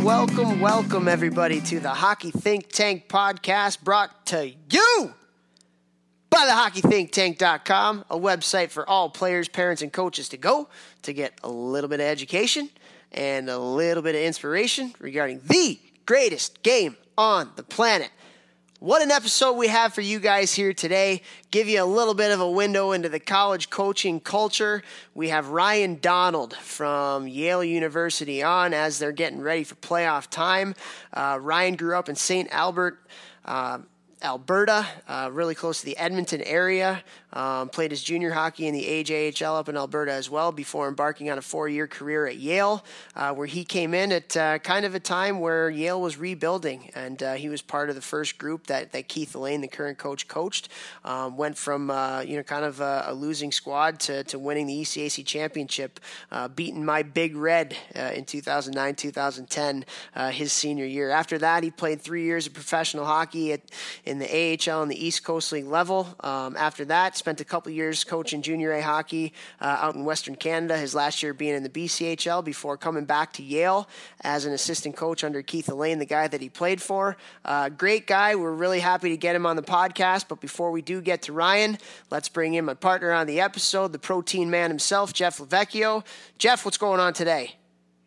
Welcome, everybody, to the Hockey Think Tank podcast, brought to you by thehockeythinktank.com, a website for all players, parents, and coaches to go to get a little bit of education and a little bit of inspiration regarding the greatest game on the planet. What an episode we have for you guys here today. Give you a little bit of a window into the college coaching culture. We have Ryan Donald from Yale University on as they're getting ready for playoff time. Ryan grew up in St. Albert, Alberta, really close to the Edmonton area. Played his junior hockey in the AJHL up in Alberta as well before embarking on a 4-year career at Yale, where he came in at kind of a time where Yale was rebuilding, and he was part of the first group that Keith Elaine, the current coach, coached. Went from kind of a losing squad to winning the ECAC championship, beating my Big Red in 2009-2010, his senior year. After that, he played 3 years of professional hockey in the AHL and the East Coast League level. After that, spent a couple years coaching junior A hockey out in Western Canada, his last year being in the BCHL before coming back to Yale as an assistant coach under Keith Elaine, the guy that he played for. Great guy. We're really happy to get him on the podcast. But before we do get to Ryan, let's bring in my partner on the episode, the protein man himself, Jeff Lavecchio. Jeff, what's going on today?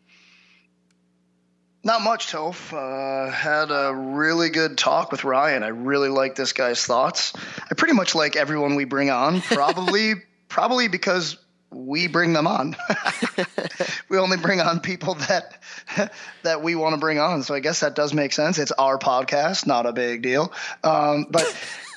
Not much, Toph. Had a really good talk with Ryan. I really like this guy's thoughts. I pretty much like everyone we bring on, probably because we bring them on. We only bring on people that we want to bring on. So I guess that does make sense. It's our podcast, not a big deal. But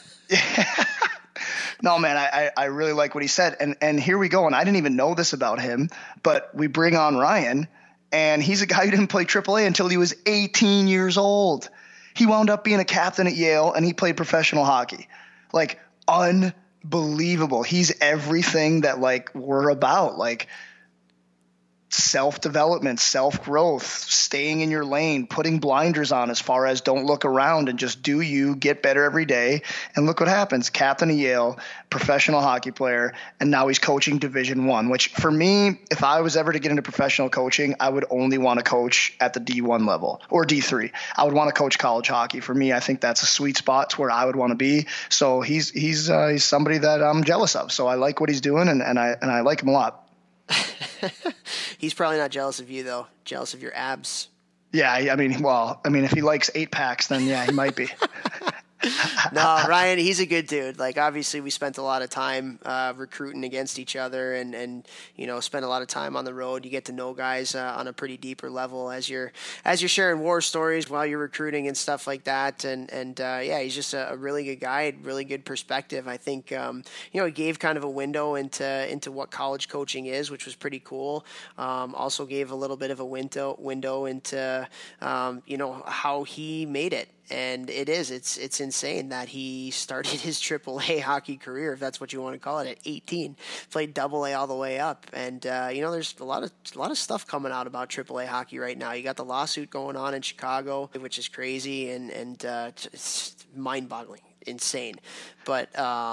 no, man, I really like what he said. And here we go. And I didn't even know this about him, but we bring on Ryan. And he's a guy who didn't play AAA until he was 18 years old. He wound up being a captain at Yale, and he played professional hockey. Like, unbelievable. He's everything that, like, we're about. Like, self-development, self-growth, staying in your lane, putting blinders on as far as don't look around and just do you, get better every day. And look what happens. Captain of Yale, professional hockey player, and now he's coaching Division I, which for me, if I was ever to get into professional coaching, I would only want to coach at the D1 level or D3. I would want to coach college hockey. For me, I think that's a sweet spot. It's where I would want to be. So he's somebody that I'm jealous of. So I like what he's doing, and I like him a lot. He's probably not jealous of you, though. Jealous of your abs. Yeah, I mean, if he likes 8-packs, then yeah, he might be. No, Ryan, he's a good dude. Like, obviously, we spent a lot of time recruiting against each other and spent a lot of time on the road. You get to know guys on a pretty deeper level as you're sharing war stories while you're recruiting and stuff like that. And he's just a really good guy, really good perspective. I think, he gave kind of a window into what college coaching is, which was pretty cool. Also gave a little bit of a window into, how he made it. And it's insane that he started his AAA hockey career, if that's what you want to call it, at 18. Played AA all the way up, and there's a lot of stuff coming out about AAA hockey right now. You got the lawsuit going on in Chicago, which is crazy and it's mind-boggling, insane. But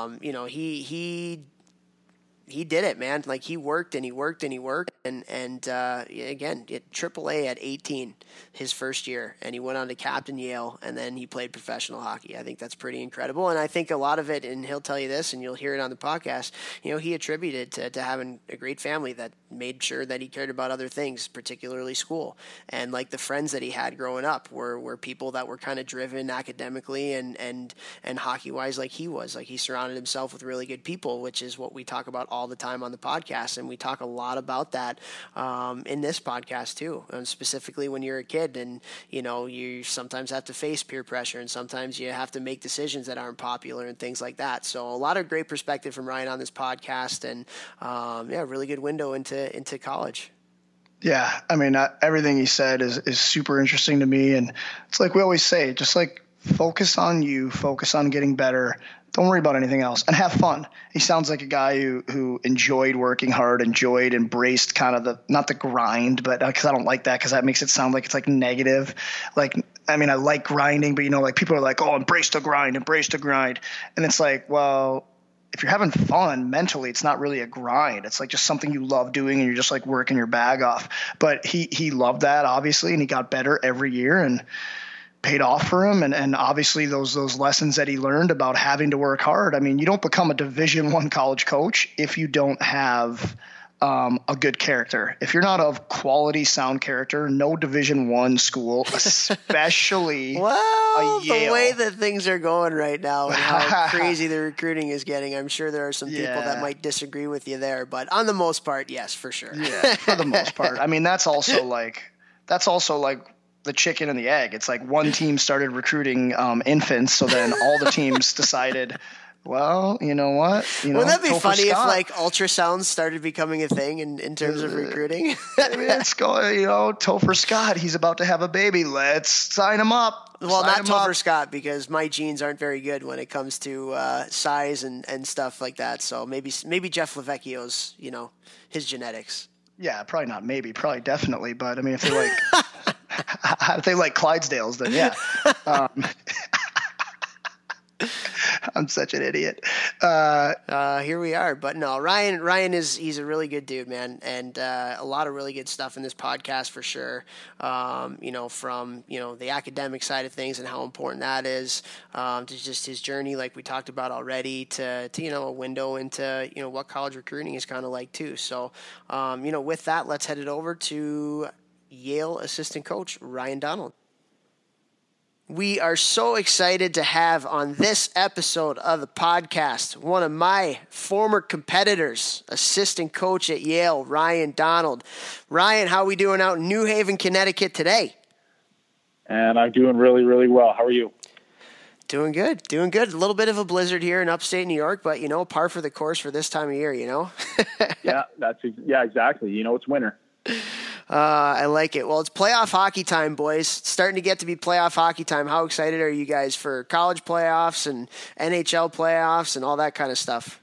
he did it, man. Like, he worked and he worked and he worked. And again, AAA at 18, his first year. And he went on to captain Yale, and then he played professional hockey. I think that's pretty incredible. And I think a lot of it, and he'll tell you this, and you'll hear it on the podcast, he attributed to having a great family that made sure that he cared about other things, particularly school. And, like, the friends that he had growing up were people that were kind of driven academically and hockey-wise like he was. Like, he surrounded himself with really good people, which is what we talk about all the time on the podcast, and we talk a lot about that in this podcast too, and specifically when you're a kid and you sometimes have to face peer pressure, and sometimes you have to make decisions that aren't popular and things like that. So a lot of great perspective from Ryan on this podcast, and really good window into college. Yeah, I mean, everything he said is super interesting to me, and it's like we always say, just like focus on you, focus on getting better. Don't worry about anything else, and have fun. He sounds like a guy who enjoyed working hard, embraced kind of not the grind, but because I don't like that, because that makes it sound like it's like negative. Like, I mean, I like grinding, but like people are like, oh, embrace the grind. And it's like, well, if you're having fun mentally, it's not really a grind. It's like just something you love doing and you're just like working your bag off. But he loved that, obviously, and he got better every year and paid off for him. And obviously those lessons that he learned about having to work hard. I mean, you don't become a Division I college coach if you don't have a good character. If you're not of quality, sound character, no Division I school, especially well, Yale. The way that things are going right now and how crazy the recruiting is getting, I'm sure there are some people that might disagree with you there. But on the most part, yes, for sure. Yeah, for the most part. I mean, that's also like the chicken and the egg. It's like one team started recruiting infants, so then all the teams decided, well, you know what? Wouldn't that be funny if like ultrasounds started becoming a thing in terms of recruiting? Let's go, Topher Scott, he's about to have a baby. Let's sign him up. Well, not Topher Scott, because my genes aren't very good when it comes to size and stuff like that. So maybe Jeff Lavecchio's, his genetics. Yeah, probably not. Maybe, probably, definitely. But I mean, if they like, if they like Clydesdales, then yeah. I'm such an idiot. Here we are. But no, Ryan he's a really good dude, man. And a lot of really good stuff in this podcast for sure. From, the academic side of things and how important that is, to just his journey, like we talked about already, to a window into, what college recruiting is kind of like too. So, with that, let's head it over to Yale assistant coach Ryan Donald. We are so excited to have on this episode of the podcast one of my former competitors, assistant coach at Yale, Ryan Donald. Ryan, how are we doing out in New Haven, Connecticut today? And I'm doing really, really well. How are you? Doing good. A little bit of a blizzard here in upstate New York, but, par for the course for this time of year, Yeah, exactly. It's winter. I like it. Well, it's playoff hockey time, boys. It's starting to get to be playoff hockey time. How excited are you guys for college playoffs and NHL playoffs and all that kind of stuff?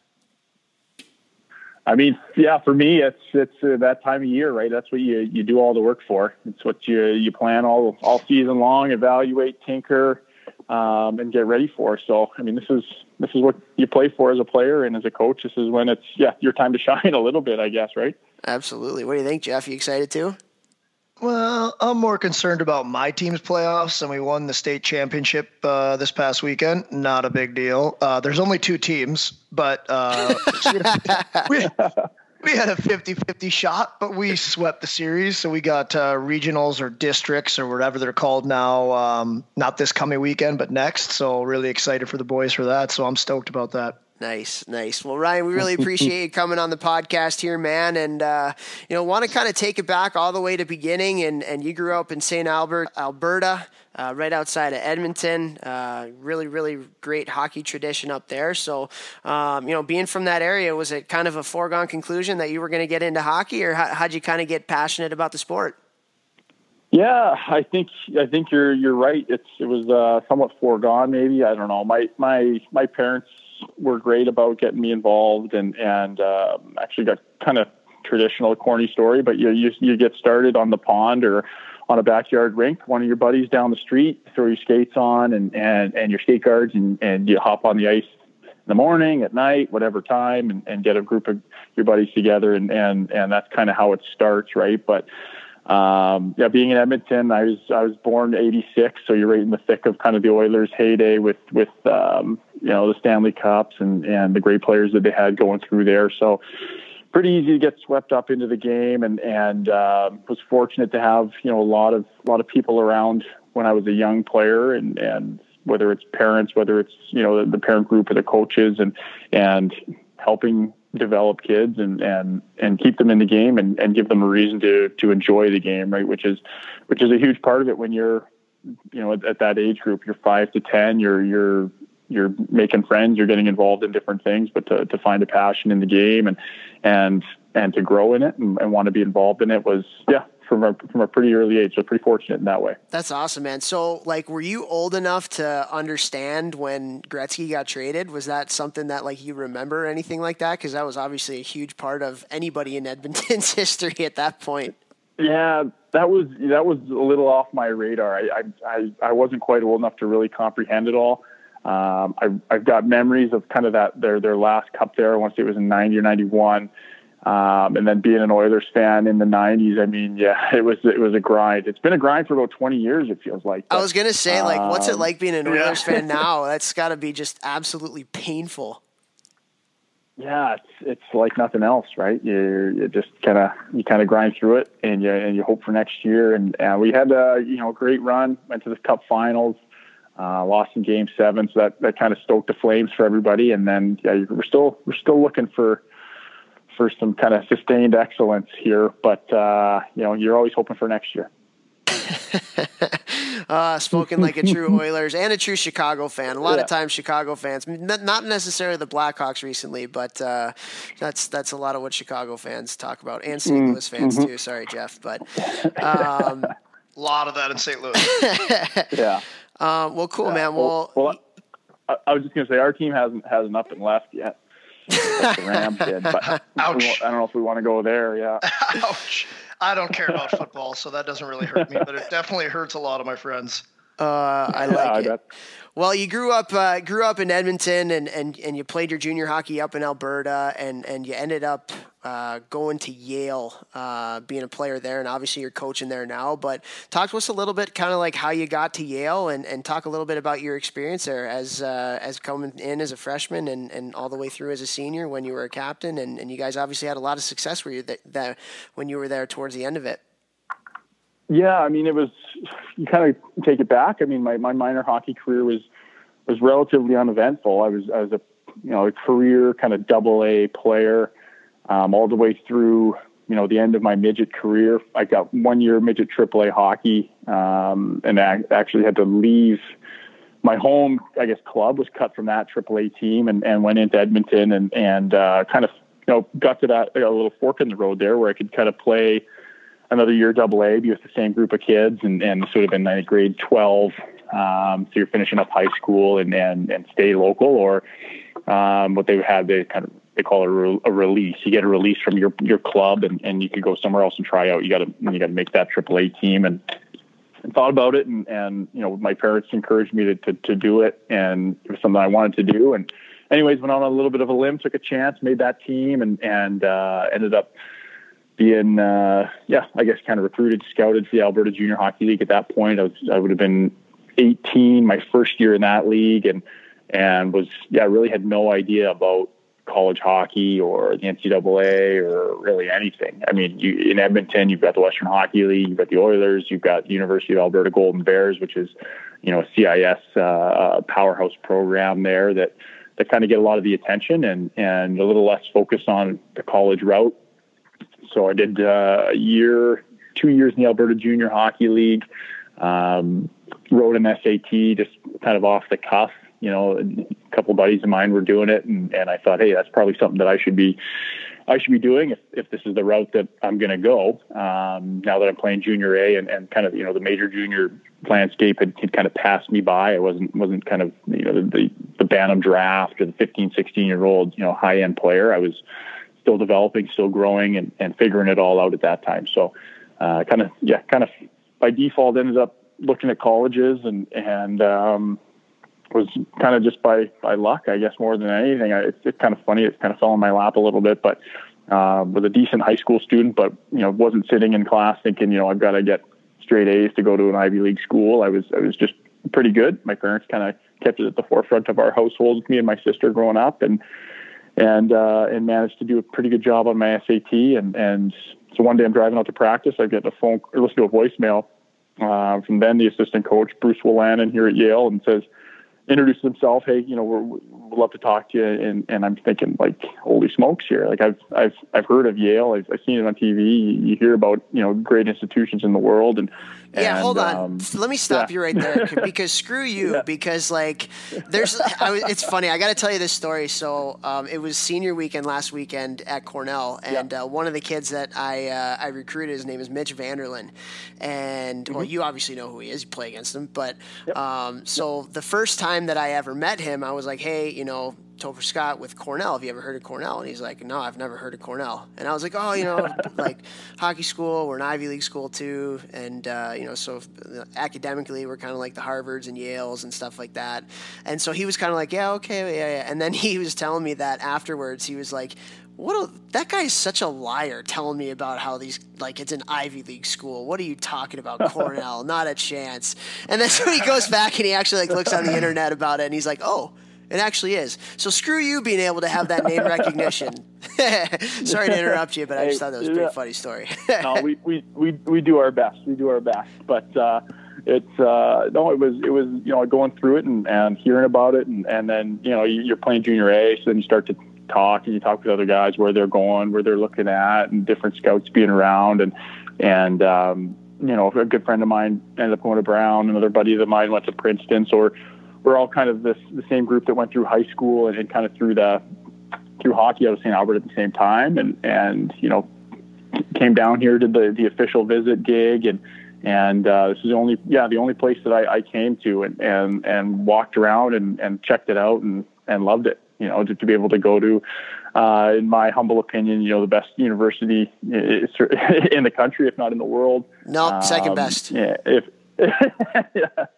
I mean, yeah, for me, it's that time of year, right? That's what you do all the work for. It's what you plan all season long, evaluate, tinker, and get ready for. So, I mean, this is what you play for as a player and as a coach. This is when it's your time to shine a little bit, I guess, right? Absolutely. What do you think, Jeff? You excited too? Well, I'm more concerned about my team's playoffs, and we won the state championship this past weekend. Not a big deal. There's only two teams, but we had a 50-50 shot, but we swept the series. So we got regionals or districts or whatever they're called now, not this coming weekend, but next. So really excited for the boys for that. So I'm stoked about that. Nice. Well, Ryan, we really appreciate you coming on the podcast here, man. And, want to kind of take it back all the way to beginning. And you grew up in St. Albert, Alberta, right outside of Edmonton. Really, really great hockey tradition up there. So, being from that area, was it kind of a foregone conclusion that you were going to get into hockey, or how'd you kind of get passionate about the sport? Yeah, I think you're right. It was somewhat foregone, maybe. I don't know. My parents were great about getting me involved and actually got kind of traditional, corny story, but you get started on the pond or on a backyard rink. One of your buddies down the street, throw your skates on and your skate guards and you hop on the ice in the morning, at night, whatever time, and get a group of your buddies together and that's kind of how it starts, right? But being in Edmonton, I was born in '86, so you're right in the thick of kind of the Oilers' heyday with the Stanley Cups and the great players that they had going through there. So pretty easy to get swept up into the game, and was fortunate to have a lot of people around when I was a young player, and whether it's parents, whether it's the parent group or the coaches, and helping develop kids and keep them in the game and give them a reason to enjoy the game, right? Which is a huge part of it when you're, at that age group, you're 5 to 10, you're making friends, you're getting involved in different things, but to find a passion in the game and to grow in it and want to be involved in it was, from a pretty early age. So pretty fortunate in that way. That's awesome, man. So were you old enough to understand when Gretzky got traded? Was that something that you remember or anything like that? Cause that was obviously a huge part of anybody in Edmonton's history at that point. Yeah, that was a little off my radar. I wasn't quite old enough to really comprehend it all. I've got memories of kind of that their last cup there. I want to say it was in 90 or 91. And then being an Oilers fan in the 90s, I mean, yeah, it was a grind. It's been a grind for about 20 years, it feels like. But, I was going to say, like, what's it like being an Oilers fan now? That's got to be just absolutely painful. Yeah, it's like nothing else, right? You just kind of grind through it, and you hope for next year. And we had a great run, went to the Cup Finals, lost in Game 7, so that kind of stoked the flames for everybody. And then we're still looking for some kind of sustained excellence here, but you're always hoping for next year. Spoken like a true Oilers and a true Chicago fan. A lot of times Chicago fans, not necessarily the Blackhawks recently, but that's a lot of what Chicago fans talk about, and St. Louis fans too. Sorry, Jeff, but a lot of that in St. Louis. Yeah. Well, cool, man. Well, I was just gonna say our team hasn't up and left yet. Like the Rams did, but I don't know if we want to go there. Yeah. Ouch. I don't care about football, so that doesn't really hurt me, but it definitely hurts a lot of my friends. I like it. Well, you grew up in Edmonton, and you played your junior hockey up in Alberta, and you ended up going to Yale, being a player there, and obviously you're coaching there now. But talk to us a little bit, kind of like how you got to Yale, and talk a little bit about your experience there as coming in as a freshman and all the way through as a senior when you were a captain, and you guys obviously had a lot of success when you were there towards the end of it. Yeah, I mean, it was, you kind of take it back. I mean, my minor hockey career was relatively uneventful. I was a career kind of AA player, all the way through, the end of my midget career. I got 1 year midget AAA hockey, and I actually had to leave my home, I guess, club was cut from that AAA team and went into Edmonton and kind of, got to that, a little fork in the road there where I could kind of play another year AA, be with the same group of kids, and sort of in grade 12. So you're finishing up high school and stay local, or what they had, they call it a release. You get a release from your club, and you could go somewhere else and try out. You got to make that AAA team, and thought about it, and my parents encouraged me to do it, and it was something I wanted to do. And anyways, went on a little bit of a limb, took a chance, made that team, and ended up being, I guess kind of recruited, scouted for the Alberta Junior Hockey League at that point. I would have been 18, my first year in that league, and was, really had no idea about college hockey or the NCAA or really anything. I mean, in Edmonton, you've got the Western Hockey League, you've got the Oilers, you've got the University of Alberta Golden Bears, which is, a CIS powerhouse program there that kind of get a lot of the attention and a little less focus on the college route. So I did 2 years in the Alberta Junior Hockey League, wrote an SAT just kind of off the cuff. A couple of buddies of mine were doing it, and I thought, hey, that's probably something that I should be doing if this is the route that I'm going to go. Now that I'm playing junior A and kind of, the major junior landscape had kind of passed me by. I wasn't kind of, the Bantam draft or the 15, 16-year-old, high-end player. I was still developing, still growing, and figuring it all out at that time. So kind of by default ended up looking at colleges and was kind of just by luck, I guess, more than anything. It's kind of funny. It kind of fell in my lap a little bit, but was a decent high school student, but, wasn't sitting in class thinking, I've got to get straight A's to go to an Ivy League school. I was just pretty good. My parents kind of kept it at the forefront of our household with me and my sister growing up, and managed to do a pretty good job on my SAT. And so one day I'm driving out to practice. I get a phone or listen to a voicemail from then the assistant coach, Bruce Willanen here at Yale, and introduces himself. Hey, we'd love to talk to you. And I'm thinking, like, holy smokes here. Like I've heard of Yale. I've seen it on TV. You hear about, great institutions in the world. Hold on. Let me stop you right there because screw you, because it's funny. I got to tell you this story. So it was senior weekend last weekend at Cornell, and one of the kids that I recruited, his name is Mitch Vanderlyn, and well, you obviously know who he is. You play against him, but so the first time that I ever met him, I was like, hey, Topher Scott with Cornell. Have you ever heard of Cornell? And he's like, no, I've never heard of Cornell. And I was like, oh, you know, like hockey school, we're an Ivy League school too. And, you know, so academically, we're kind of like the Harvards and Yales and stuff like that. And so he was kind of like, yeah, okay, yeah. And then he was telling me that afterwards, he was like, that guy is such a liar telling me about how these, like, it's an Ivy League school. What are you talking about, Cornell? Not a chance. And then so he goes back and he actually like looks on the internet about it and he's like, oh, it actually is. So screw you being able to have that name recognition. Sorry to interrupt you, but I just thought that was a pretty funny story. No, we do our best. We do our best. But it was you know, going through it and hearing about it and then, you know, you're playing junior A, so then you start to talk and you talk with other guys where they're going, where they're looking at, and different scouts being around and you know, a good friend of mine ended up going to Brown. Another buddy of mine went to Princeton. So we're all kind of the same group that went through high school and kind of through hockey out of St. Albert at the same time. And, you know, came down here, did the official visit gig. And this is the only place that I came to and walked around and checked it out and loved it, you know, to be able to go to, in my humble opinion, you know, the best university in the country, if not in the world. No, second best. Yeah. Yeah.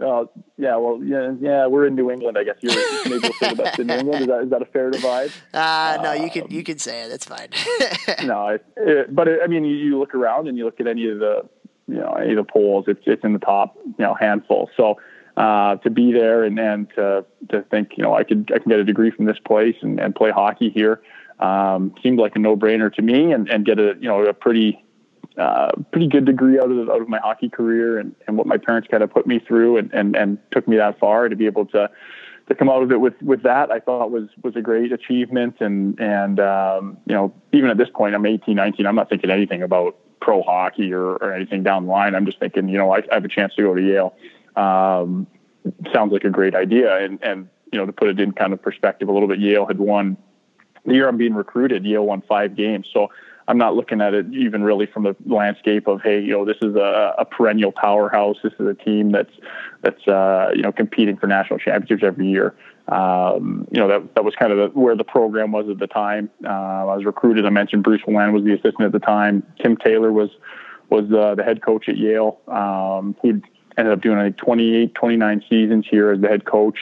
We're in New England, I guess. You're maybe we'll say the best in New England. Is that a fair divide? No, you can say it. That's fine. No, I mean, you look around and you look at any of the polls, it's in the top, you know, handful. So to be there and to think, you know, I can get a degree from this place and play hockey here seemed like a no-brainer to me, and get a pretty good degree out of my hockey career and what my parents kind of put me through and took me that far. To be able to come out of it with that, I thought was a great achievement. And you know, even at this point, I'm 18, 19, I'm not thinking anything about pro hockey or anything down the line. I'm just thinking, you know, I have a chance to go to Yale. Sounds like a great idea. And, you know, to put it in kind of perspective a little bit, Yale had won the year I'm being recruited. Yale won 5 games. So I'm not looking at it even really from the landscape of, hey, you know, this is a perennial powerhouse. This is a team that's you know, competing for national championships every year. You know, that was kind of where the program was at the time. I was recruited. I mentioned Bruce Wallin was the assistant at the time. Tim Taylor was the head coach at Yale. Who ended up doing, I think, 28, 29 seasons here as the head coach.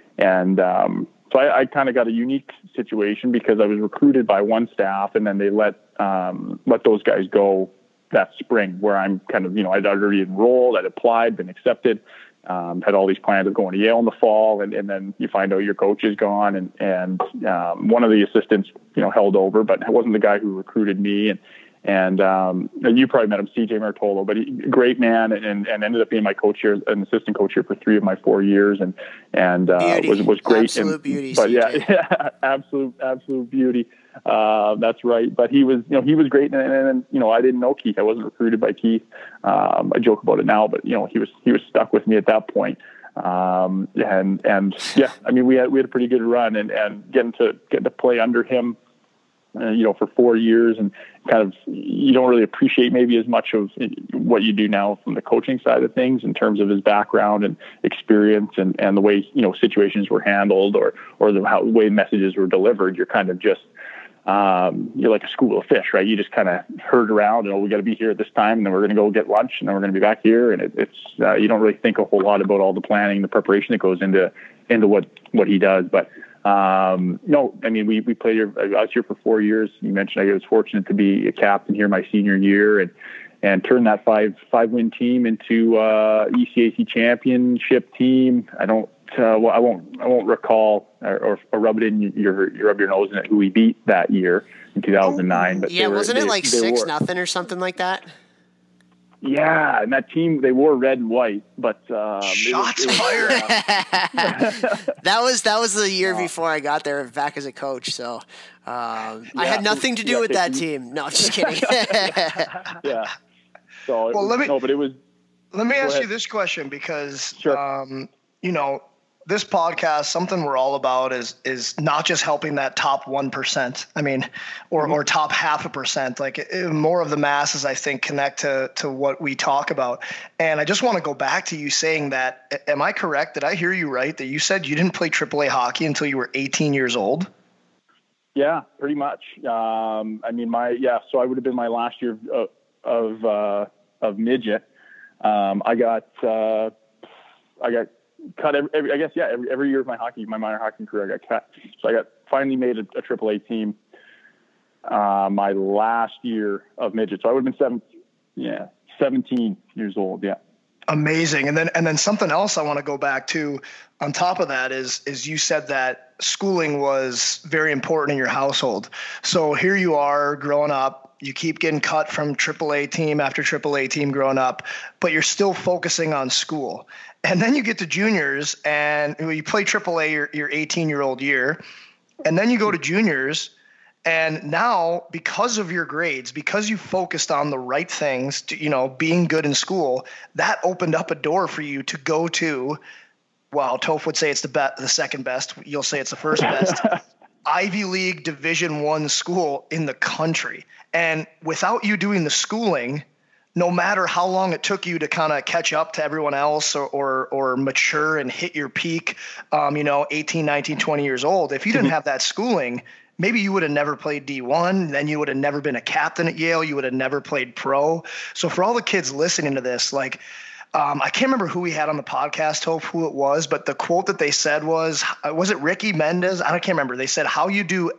So I kind of got a unique situation because I was recruited by one staff, and then they let those guys go that spring, where I'm kind of, you know, I'd already enrolled, I'd applied, been accepted, had all these plans of going to Yale in the fall, and then you find out your coach is gone, and one of the assistants, you know, held over, but it wasn't the guy who recruited me, and you probably met him, CJ Martolo, but great man, and ended up being my coach here, an assistant coach here for 3 of my 4 years, and was great. Absolute beauty. But yeah, absolute beauty. That's right. But he was great, and you know, I didn't know Keith. I wasn't recruited by Keith. I joke about it now, but you know, he was stuck with me at that point. And yeah, I mean, we had a pretty good run, and getting to play under him, you know, for 4 years, and kind of, you don't really appreciate maybe as much of what you do now from the coaching side of things in terms of his background and experience and the way, you know, situations were handled or the way messages were delivered. You're kind of just, you're like a school of fish, right? You just kind of herd around, and we got to be here at this time, and then we're going to go get lunch, and then we're going to be back here. And it's you don't really think a whole lot about all the planning, the preparation that goes into what he does. But no, I mean, we played here. I was here for 4 years. You mentioned I was fortunate to be a captain here my senior year and turn that five win team into ECAC championship team. I won't recall or rub it in rub your nose in it who we beat that year in 2009. But yeah, wasn't it like 6-0 or something like that? Yeah, and that team, they wore red and white, but shots fired. That was the year before I got there back as a coach. So I had nothing to do with that team. No, I'm just kidding. Yeah. So well, let me ask you this question because sure. You know, this podcast, something we're all about is not just helping that top 1%. I mean, or top 0.5%. Like more of the masses, I think, connect to what we talk about. And I just want to go back to you saying that. Am I correct? Did I hear you right? That you said you didn't play AAA hockey until you were 18 years old? Yeah, pretty much. I mean, so I would have been my last year of midget. I got cut every year of my minor hockey career, I got cut. So I finally made a AAA team my last year of midget. So I would have been 17 years old. Yeah. Amazing. And then something else I want to go back to on top of that is you said that schooling was very important in your household. So here you are growing up, you keep getting cut from AAA team after AAA team growing up, but you're still focusing on school. And then you get to juniors and you play AAA your 18-year-old year. And then you go to juniors. And now, because of your grades, because you focused on the right things, being good in school, that opened up a door for you to go to, well, Toph would say it's the second best. You'll say it's the first best. Ivy League Division I school in the country. And without you doing the schooling, no matter how long it took you to kind of catch up to everyone else or mature and hit your peak, 18, 19, 20 years old, if you didn't have that schooling, maybe you would have never played D1. Then you would have never been a captain at Yale. You would have never played pro. So for all the kids listening to this, I can't remember who we had on the podcast, Hope, who it was, but the quote that they said was it Ricky Mendez? I can't remember. They said, how you do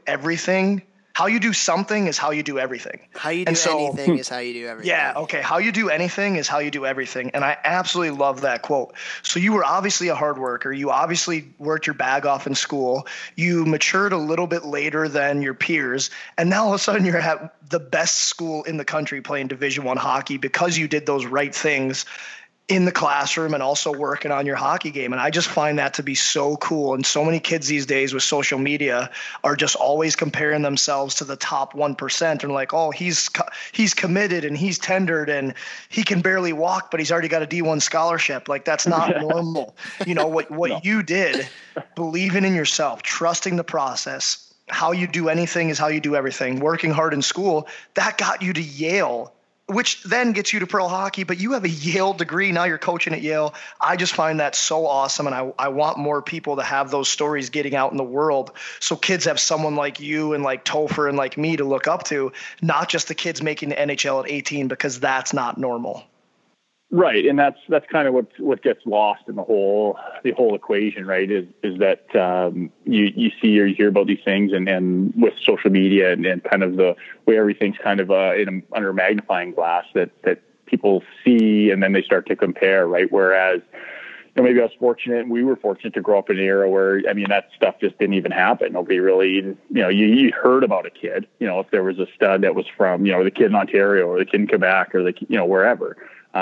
something is how you do everything. How you do anything is how you do everything. Yeah, okay. How you do anything is how you do everything. And I absolutely love that quote. So you were obviously a hard worker. You obviously worked your bag off in school. You matured a little bit later than your peers. And now all of a sudden you're at the best school in the country playing Division I hockey because you did those right things in the classroom and also working on your hockey game. And I just find that to be so cool. And so many kids these days with social media are just always comparing themselves to the top 1% and like, oh, he's committed and he's tendered and he can barely walk, but he's already got a D1 scholarship. Like that's not normal. What you did, believing in yourself, trusting the process, how you do anything is how you do everything, working hard in school, that got you to Yale, which then gets you to pro hockey, but you have a Yale degree. Now you're coaching at Yale. I just find that so awesome. And I want more people to have those stories getting out in the world. So kids have someone like you and like Topher and like me to look up to, not just the kids making the NHL at 18, because that's not normal. Right. And that's kind of what gets lost in the whole equation, right? Is that, you see or you hear about these things and with social media and kind of the way everything's kind of, under a magnifying glass that people see and then they start to compare, right? Whereas, maybe I was fortunate and we were fortunate to grow up in an era where, that stuff just didn't even happen. Nobody really, you heard about a kid, if there was a stud that was from, the kid in Ontario or the kid in Quebec or wherever.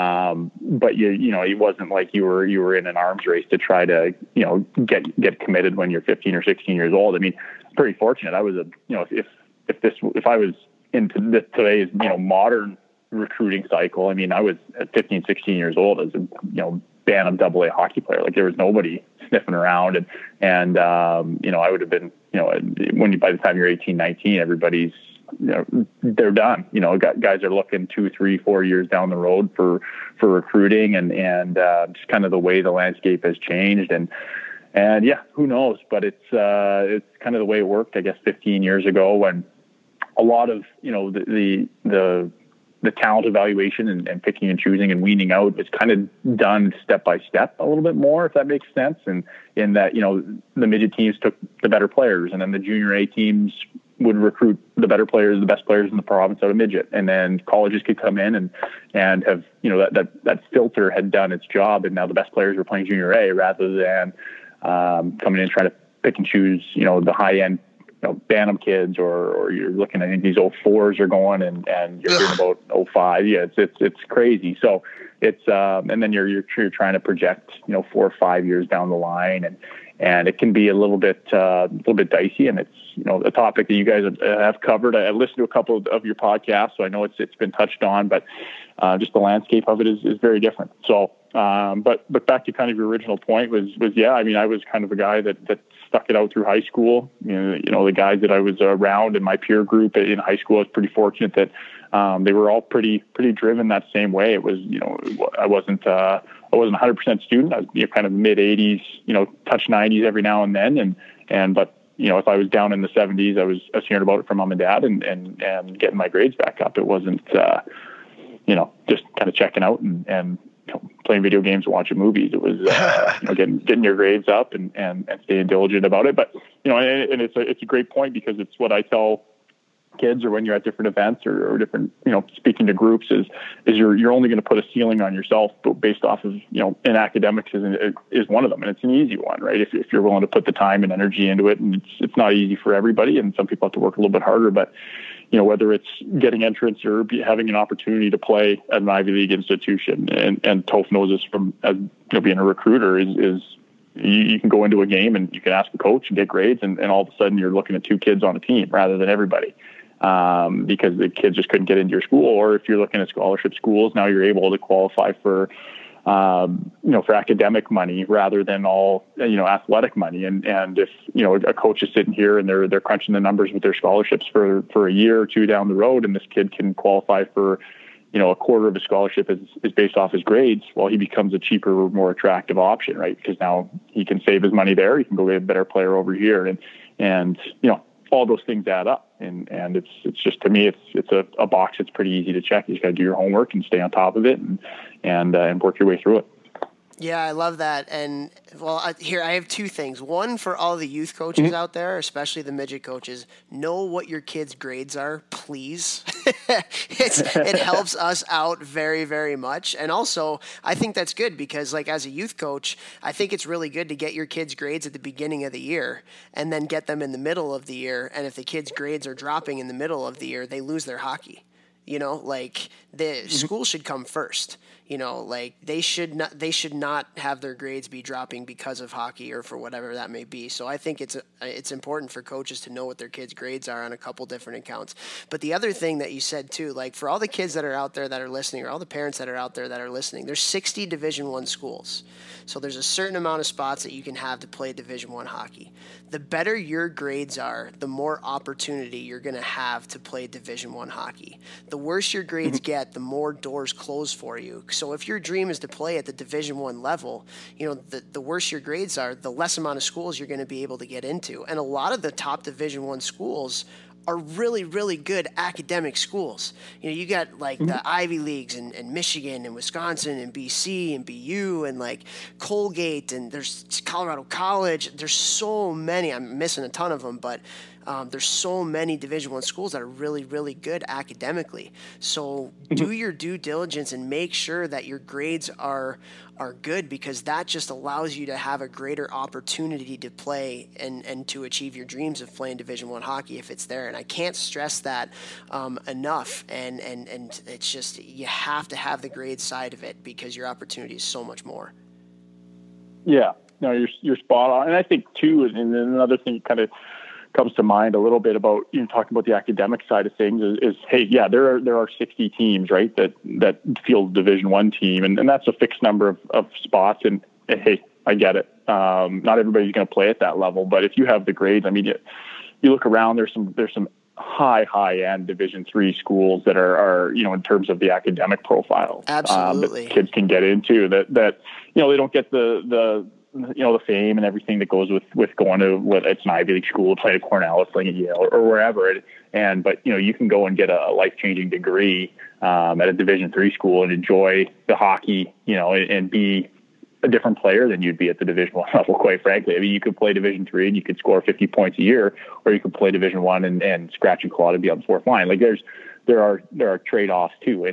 But it wasn't like you were in an arms race to try to, get committed when you're 15 or 16 years old. Pretty fortunate. I was if I was into today's, modern recruiting cycle, I was at 15, 16 years old as a, Bantam AA hockey player. Like there was nobody sniffing around and I would have been, by the time you're 18, 19, everybody's, they're done. Guys are looking 2, 3, 4 years down the road for recruiting and just kind of the way the landscape has changed and yeah, who knows? But it's kind of the way it worked, I guess, 15 years ago when a lot of the talent evaluation and picking and choosing and weaning out is kind of done step by step a little bit more, if that makes sense. And in that, the midget teams took the better players and then the junior A teams would recruit the better players, the best players in the province out of midget. And then colleges could come in and have, that filter had done its job. And now the best players were playing junior A rather than coming in and trying to pick and choose, the high end, Bantam kids, or you're looking, I think these 04s are going and you're hearing about 05. Yeah, it's crazy. So it's, and then you're trying to project, 4 or 5 years down the line and it can be a little bit dicey. And it's, a topic that you guys have covered. I listened to a couple of your podcasts, so I know it's been touched on, but just the landscape of it is very different. So But back to kind of your original point was yeah, I mean, I was kind of a guy that stuck it out through high school. You know, the guys that I was around in my peer group in high school, I was pretty fortunate that they were all pretty driven that same way. It was, you know, I wasn't 100% student. I was, you know, kind of mid 80s, you know, touch 90s every now and then. But, you know, if I was down in the 70s, I was hearing about it from mom and dad and getting my grades back up. It wasn't, you know, just kind of checking out and you know, playing video games and watching movies. It was, you know, getting your grades up and staying diligent about it. But, you know, and it's a great point, because it's what I tell kids, or when you're at different events or different, you know, speaking to groups, is you're only going to put a ceiling on yourself based off of, you know, and academics is one of them. And it's an easy one, right? If you're willing to put the time and energy into it, and it's not easy for everybody, and some people have to work a little bit harder, but, you know, whether it's getting entrance or having an opportunity to play at an Ivy League institution, and Toph knows this from, as, you know, being a recruiter, is you can go into a game and you can ask the coach and get grades, and all of a sudden you're looking at 2 kids on a team rather than everybody. Because the kids just couldn't get into your school. Or if you're looking at scholarship schools, now you're able to qualify for, you know, for academic money rather than all, you know, athletic money. And if, you know, a coach is sitting here and they're crunching the numbers with their scholarships for a year or two down the road, and this kid can qualify for, you know, a quarter of his scholarship is based off his grades, well, he becomes a cheaper, more attractive option, right? Because now he can save his money there. He can go get a better player over here. And, you know, all those things add up, and it's just, to me, it's a box that's pretty easy to check. You just got to do your homework and stay on top of it, and work your way through it. Yeah, I love that. And well, I have 2 things. One, for all the youth coaches out there, especially the midget coaches, know what your kids' grades are, please. It helps us out very, very much. And also, I think that's good, because, like, as a youth coach, I think it's really good to get your kids' grades at the beginning of the year and then get them in the middle of the year. And if the kids' grades are dropping in the middle of the year, they lose their hockey. You know, like, the school should come first. You know, like, they should not have their grades be dropping because of hockey or for whatever that may be. So I think it's important for coaches to know what their kids' grades are on a couple different accounts. But the other thing that you said too, like, for all the kids that are out there that are listening, or all the parents that are out there that are listening, there's 60 Division I schools. So there's a certain amount of spots that you can have to play Division I hockey. The better your grades are, the more opportunity you're going to have to play Division I hockey. The worse your grades get, the more doors close for you. So if your dream is to play at the Division I level, you know, the worse your grades are, the less amount of schools you're going to be able to get into. And a lot of the top Division I schools are really, really good academic schools. You know, you got, like, the Ivy Leagues and Michigan and Wisconsin and BC and BU and, like, Colgate, and there's Colorado College. There's so many. I'm missing a ton of them, but there's so many Division I schools that are really, really good academically. So do your due diligence and make sure that your grades are good, because that just allows you to have a greater opportunity to play and to achieve your dreams of playing Division I hockey if it's there. And I can't stress that enough. And it's just, you have to have the grade side of it, because your opportunity is so much more. Yeah, no, you're spot on. And I think too, and then another thing kind of comes to mind a little bit about, you know, talking about the academic side of things is hey, yeah, there are 60 teams, right, that field Division I team, and that's a fixed number of spots. And hey, I get it. Not everybody's going to play at that level, but if you have the grades, I mean, you look around, there's some high end Division III schools that are, you know, in terms of the academic profile, absolutely, that kids can get into that, you know, they don't get the you know, the fame and everything that goes with going to, whether it's an Ivy League school, play at Cornell, playing at Yale, or wherever. But, you know, you can go and get a life-changing degree at a Division III school and enjoy the hockey, you know, and be a different player than you'd be at the Division I level, quite frankly. I mean, you could play Division III and you could score 50 points a year, or you could play Division I and scratch and claw to be on the fourth line. Like, there are trade-offs too.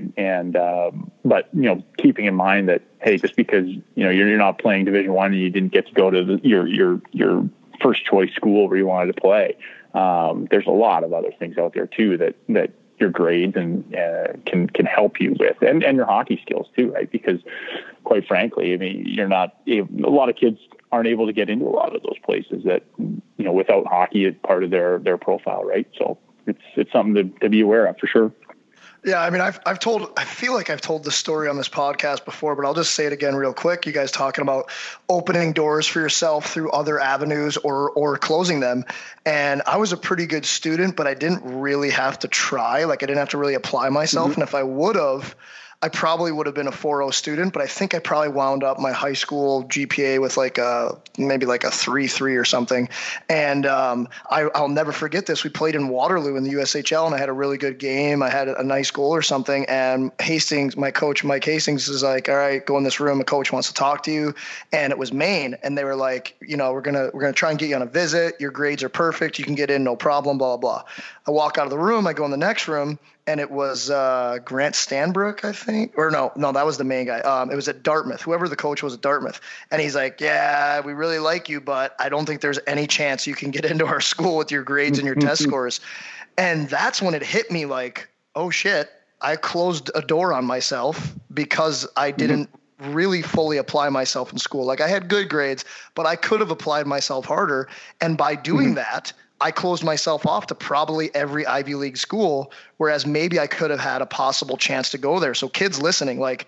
But, you know, keeping in mind that, hey, just because, you know, you're not playing Division I and you didn't get to go to your first choice school where you wanted to play, there's a lot of other things out there too that your grades and can help you with, and your hockey skills too, right? Because quite frankly, I mean, a lot of kids aren't able to get into a lot of those places that, you know, without hockey as part of their profile, right? So it's something to be aware of for sure. Yeah, I mean, I feel like I've told this story on this podcast before, but I'll just say it again real quick. You guys talking about opening doors for yourself through other avenues or closing them. And I was a pretty good student, but I didn't really have to try. Like I didn't have to really apply myself. And if I would have, I probably would have been a 4.0 student, but I think I probably wound up my high school GPA with maybe like a 3.3 or something. And I'll never forget this. We played in Waterloo in the USHL, and I had a really good game. I had a nice goal or something. And Hastings, my coach, Mike Hastings, is like, "All right, go in this room. A coach wants to talk to you." And it was Maine, and they were like, we're gonna try and get you on a visit. Your grades are perfect. You can get in, no problem. Blah blah blah. I walk out of the room. I go in the next room. And it was Grant Stanbrook, I think. Or no, that was the main guy. It was at Dartmouth, whoever the coach was at Dartmouth. And he's like, "Yeah, we really like you, but I don't think there's any chance you can get into our school with your grades and your test scores." And that's when it hit me like, oh, shit, I closed a door on myself because I didn't really fully apply myself in school. Like I had good grades, but I could have applied myself harder. And by doing that, I closed myself off to probably every Ivy League school, whereas maybe I could have had a possible chance to go there. So kids listening, like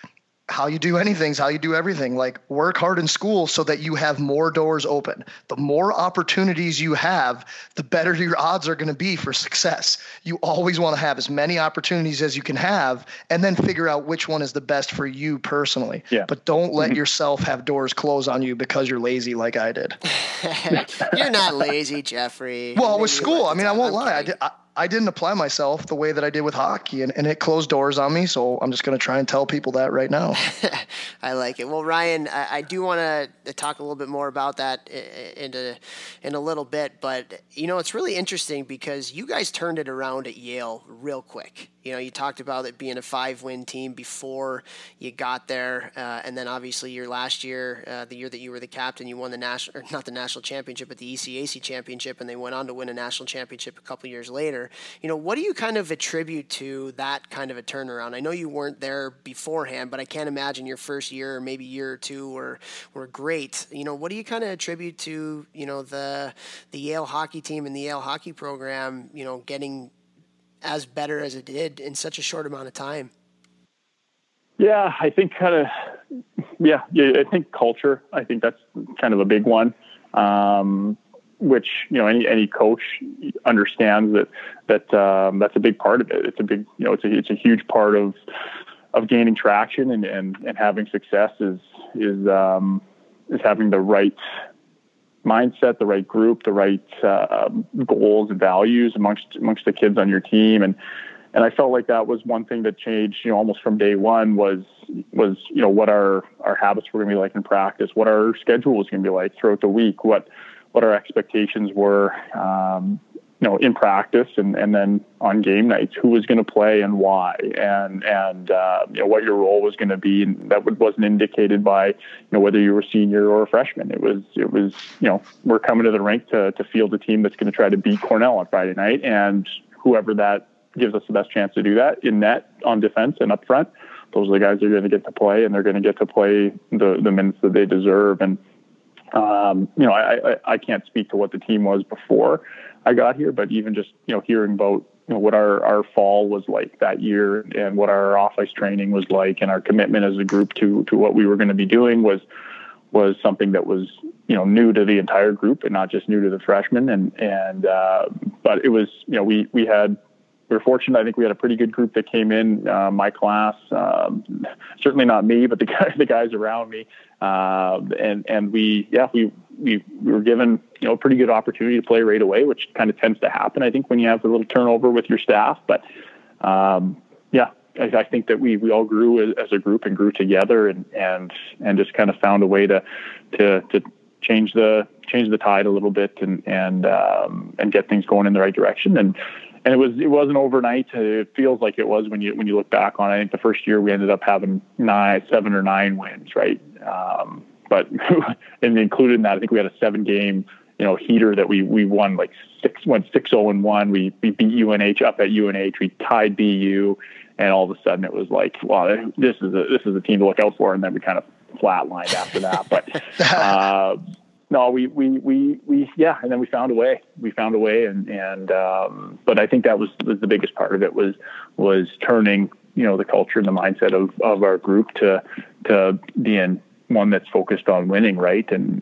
how you do anything is how you do everything. Like work hard in school so that you have more doors open. The more opportunities you have, the better your odds are going to be for success. You always want to have as many opportunities as you can have and then figure out which one is the best for you personally. Yeah. But don't let yourself have doors close on you because you're lazy like I did. You're not lazy, Jeffrey. Well, with school, I mean, I won't lie. I didn't apply myself the way that I did with hockey, and it closed doors on me. So I'm just going to try and tell people that right now. I like it. Well, Ryan, I do want to talk a little bit more about that in a little bit, but it's really interesting because you guys turned it around at Yale real quick. You talked about it being a 5-win team before you got there, and then obviously your last year, the year that you were the captain, you won the not the national championship, but the ECAC championship, and they went on to win a national championship a couple years later. What do you kind of attribute to that kind of a turnaround? I know you weren't there beforehand, but I can't imagine your first year or maybe year or two were great. What do you kind of attribute to the Yale hockey team and the Yale hockey program, getting as better as it did in such a short amount of time? Yeah, I think I think culture. I think that's kind of a big one, which any coach understands that that's a big part of it. It's a big it's a huge part of gaining traction and having success is having the right mindset, the right group, the right goals and values amongst the kids on your team. And I felt like that was one thing that changed, almost from day one was what our habits were going to be like in practice, what our schedule was going to be like throughout the week, what our expectations were, in practice and then on game nights, who was going to play and why, and what your role was going to be. And that wasn't indicated by, whether you were a senior or a freshman. It was, we're coming to the rink to field a team that's going to try to beat Cornell on Friday night. And whoever that gives us the best chance to do that in net, on defense, and up front, those are the guys that are going to get to play, and they're going to get to play the minutes that they deserve. And, I can't speak to what the team was before I got here, but even just, hearing about, what our fall was like that year and what our off-ice training was like and our commitment as a group to what we were going to be doing was something that was, new to the entire group and not just new to the freshmen. But it was, we were fortunate. I think we had a pretty good group that came in, my class, certainly not me, but the guys around me. And we were given, a pretty good opportunity to play right away, which kind of tends to happen, I think, when you have a little turnover with your staff. But, I think that we all grew as a group and grew together and just kind of found a way to change the tide a little bit and get things going in the right direction. And it wasn't overnight. It feels like it was when you look back on it. I think the first year we ended up having 7 or 9 wins, right? But and included in that, I think we had a 7-game, heater that we won, like 6-0-1. We beat UNH up at UNH. We tied BU, and all of a sudden it was like, wow, this is a team to look out for. And then we kind of flatlined after that. But no, we yeah, and then we found a way. But I think that was the biggest part of it was turning, the culture and the mindset of our group to being one that's focused on winning, right? And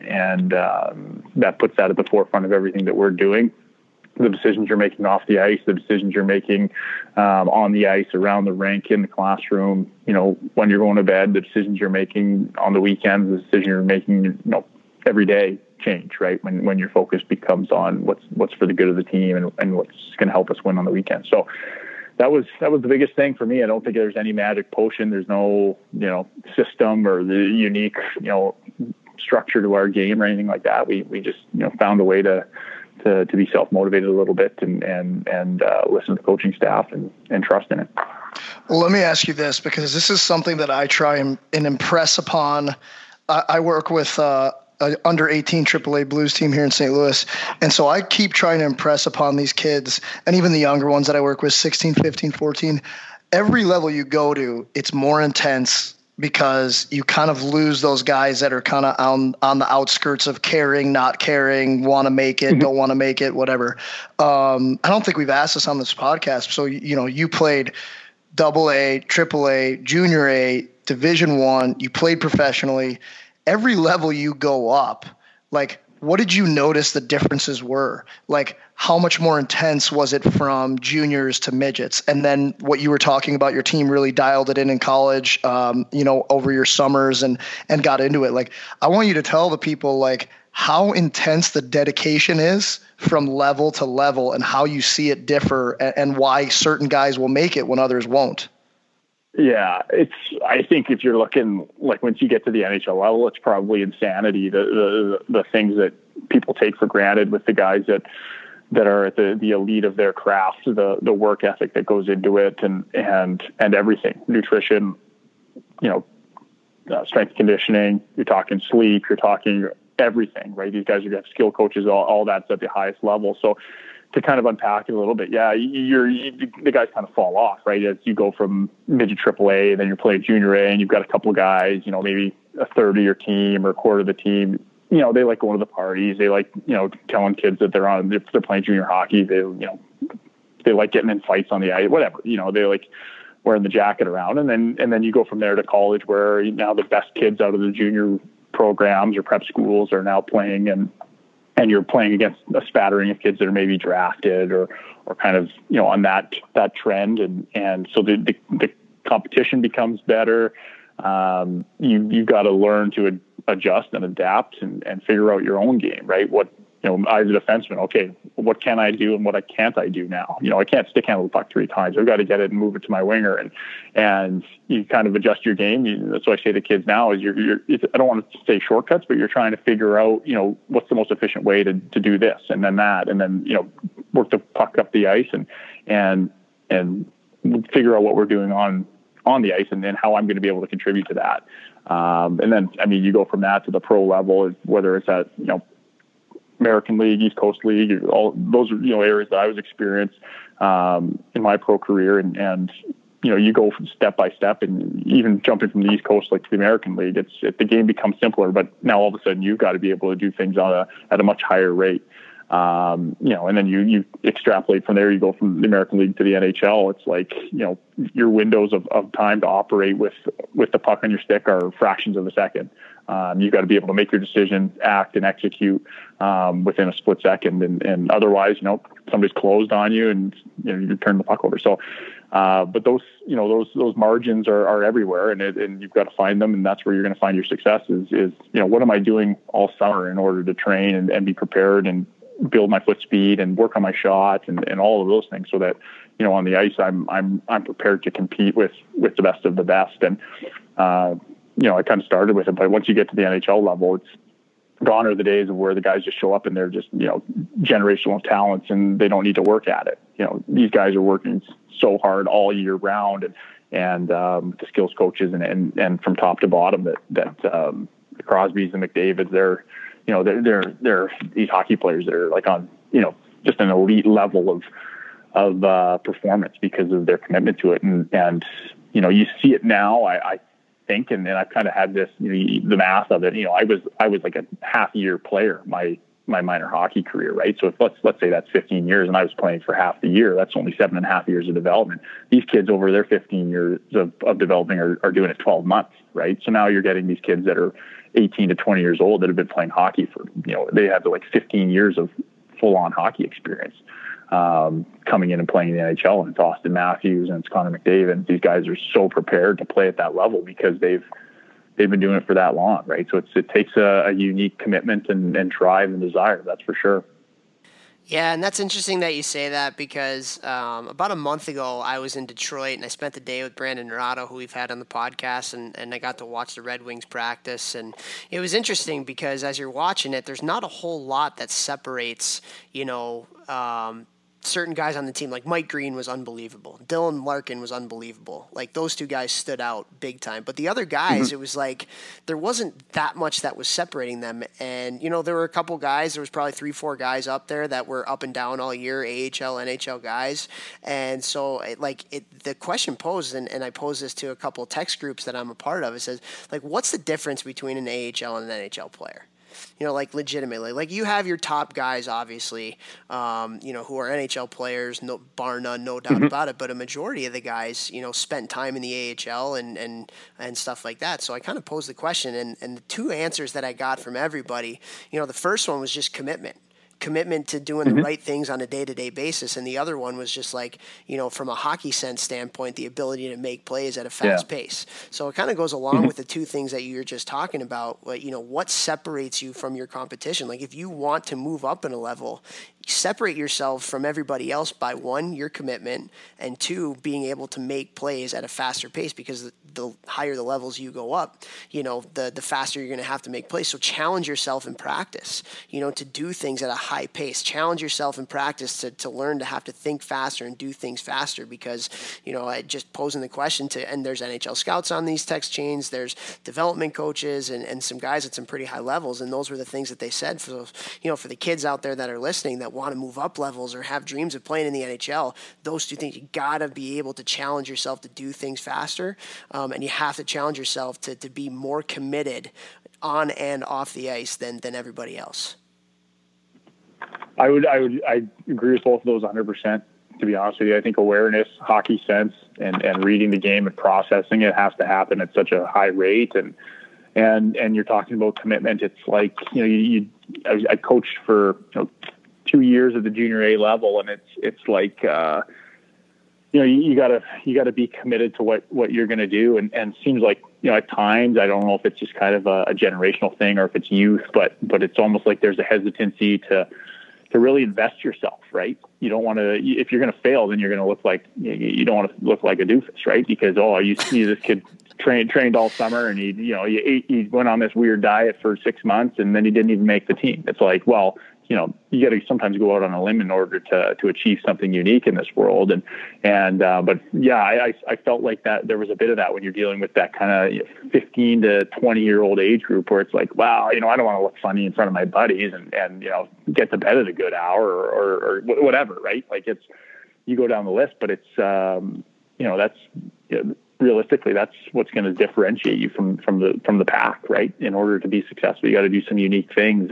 that puts that at the forefront of everything that we're doing. The decisions you're making off the ice, the decisions you're making on the ice, around the rink, in the classroom, when you're going to bed, the decisions you're making on the weekends, the decision you're making, every day change, right? When your focus becomes on what's for the good of the team and what's going to help us win on the weekend. So that was the biggest thing for me. I don't think there's any magic potion. There's no, system or the unique, structure to our game or anything like that. We just, found a way to be self-motivated a little bit and listen to the coaching staff and trust in it. Well, let me ask you this, because this is something that I try and impress upon. I work with under 18 AAA Blues team here in St. Louis. And so I keep trying to impress upon these kids, and even the younger ones that I work with, 16, 15, 14, every level you go to, it's more intense, because you kind of lose those guys that are kind of on the outskirts of caring, not caring, want to make it, don't want to make it, whatever. I don't think we've asked this on this podcast. So, you played AA, AAA, Junior A, Division I, you played professionally. Every level you go up, like, what did you notice the differences were? Like, how much more intense was it from juniors to midgets? And then what you were talking about, your team really dialed it in college, over your summers and got into it. Like, I want you to tell the people, like, how intense the dedication is from level to level and how you see it differ and why certain guys will make it when others won't. Yeah, I think if you're looking, like, once you get to the NHL level, it's probably insanity. The things that people take for granted with the guys that are at the elite of their craft, the work ethic that goes into it, and everything, nutrition, strength conditioning. You're talking sleep. You're talking everything, right? These guys are have skill coaches. All that's at the highest level. So, to kind of unpack it a little bit, the guys kind of fall off, right? As you go from midget AAA, and then you're playing Junior A, and you've got a couple of guys, maybe a third of your team or a quarter of the team, they like going to the parties. They like, telling kids that if they're playing junior hockey, they like getting in fights on the ice, whatever, they like wearing the jacket around. And then you go from there to college, where now the best kids out of the junior programs or prep schools are now playing, and you're playing against a spattering of kids that are maybe drafted or kind of, on that trend. And so the competition becomes better. You've got to learn to adjust and adapt and figure out your own game, right? What, I as a defenseman, okay, what can I do and what can't I do now? I can't stick handle the puck 3 times. I've got to get it and move it to my winger, and you kind of adjust your game. That's what I say to kids now is I don't want to say shortcuts, but you're trying to figure out, what's the most efficient way to do this and then that, and then, work the puck up the ice and figure out what we're doing on the ice, and then how I'm going to be able to contribute to that. And then, you go from that to the pro level, whether it's at, American League, East Coast League, all those are, areas that I was experienced in my pro career. And you go from step by step, and even jumping from the East Coast, like, to the American League, the game becomes simpler, but now all of a sudden you've got to be able to do things at a much higher rate. And then you extrapolate from there, you go from the American League to the NHL. It's like, your windows of time to operate with the puck on your stick are fractions of a second. You've got to be able to make your decision, act, and execute within a split second, and otherwise, somebody's closed on you, and you turn the puck over. So, but those margins are everywhere, and you've got to find them, and that's where you're going to find your success. Is what am I doing all summer in order to train and be prepared and build my foot speed and work on my shot and all of those things, so that on the ice I'm prepared to compete with the best of the best. And I kind of started with it, but once you get to the NHL level, it's gone are the days of where the guys just show up and they're just, generational talents and they don't need to work at it. These guys are working so hard all year round, and the skills coaches and from top to bottom that the Crosbys and McDavids, they're these hockey players that are like on, just an elite level of performance because of their commitment to it. And you see it now. think, and I've kind of had this, the math of it. I was like a half-year player my minor hockey career, right? So if let's say that's 15 years, and I was playing for half the year, that's only 7.5 years of development. These kids over their 15 years of developing are doing it 12 months, right? So now you're getting these kids that are 18 to 20 years old that have been playing hockey for, they have like 15 years of full-on hockey experience. Coming in and playing in the NHL, and it's Austin Matthews and it's Connor McDavid. These guys are so prepared to play at that level because they've been doing it for that long, right? So it takes a unique commitment and drive and desire, that's for sure. Yeah, and that's interesting that you say that because about a month ago, I was in Detroit and I spent the day with Brandon Naurato, who we've had on the podcast, and I got to watch the Red Wings practice. And it was interesting because as you're watching it, there's not a whole lot that separates, certain guys on the team. Like Mike Green was unbelievable. Dylan Larkin was unbelievable. Like those two guys stood out big time. But the other guys, it was like there wasn't that much that was separating them. And, there were a couple guys, there was probably 3-4 guys up there that were up and down all year, AHL, NHL guys. And so the question posed, and I posed this to a couple of text groups that I'm a part of, it says, like, what's the difference between an AHL and an NHL player? Legitimately, like you have your top guys, obviously, who are NHL players, no, bar none, no doubt about it. But a majority of the guys, spent time in the AHL and stuff like that. So I kind of posed the question, and the two answers that I got from everybody, the first one was just commitment to doing the right things on a day-to-day basis. And the other one was just like, from a hockey sense standpoint, the ability to make plays at a fast pace. So it kind of goes along with the two things that you're just talking about. What separates you from your competition? Like if you want to move up in a level, separate yourself from everybody else by one, your commitment, and two, being able to make plays at a faster pace, because the higher the levels you go up, the faster you're going to have to make plays. So challenge yourself in practice, to do things at a high pace. Challenge yourself in practice to learn to have to think faster and do things faster, because, I just posing the question and there's NHL scouts on these text chains, there's development coaches and some guys at some pretty high levels. And those were the things that they said for the kids out there that are listening that want to move up levels or have dreams of playing in the NHL. Those two things, you got to be able to challenge yourself to do things faster. And you have to challenge yourself to be more committed on and off the ice than everybody else. I agree with both of those 100%. To be honest with you, I think awareness, hockey sense, and reading the game and processing it has to happen at such a high rate. And you're talking about commitment. It's like, I coached for 2 years at the junior A level, and it's like, you gotta be committed to what you're going to do. And it seems like, at times, I don't know if it's just kind of a generational thing or if it's youth, but it's almost like there's a hesitancy to really invest yourself, right? You don't want to, if you're going to fail, then you're going to look like, you don't want to look like a doofus, right? Because, you see this kid trained all summer and he went on this weird diet for 6 months and then he didn't even make the team. It's like, well, you got to sometimes go out on a limb in order to achieve something unique in this world. But yeah, I felt like that there was a bit of that when you're dealing with that kind of 15 to 20 year old age group where it's like, wow, I don't want to look funny in front of my buddies and get to bed at a good hour or whatever, right? Like you go down the list, but it's, that's, realistically, that's what's going to differentiate you from the pack, right? In order to be successful, you got to do some unique things,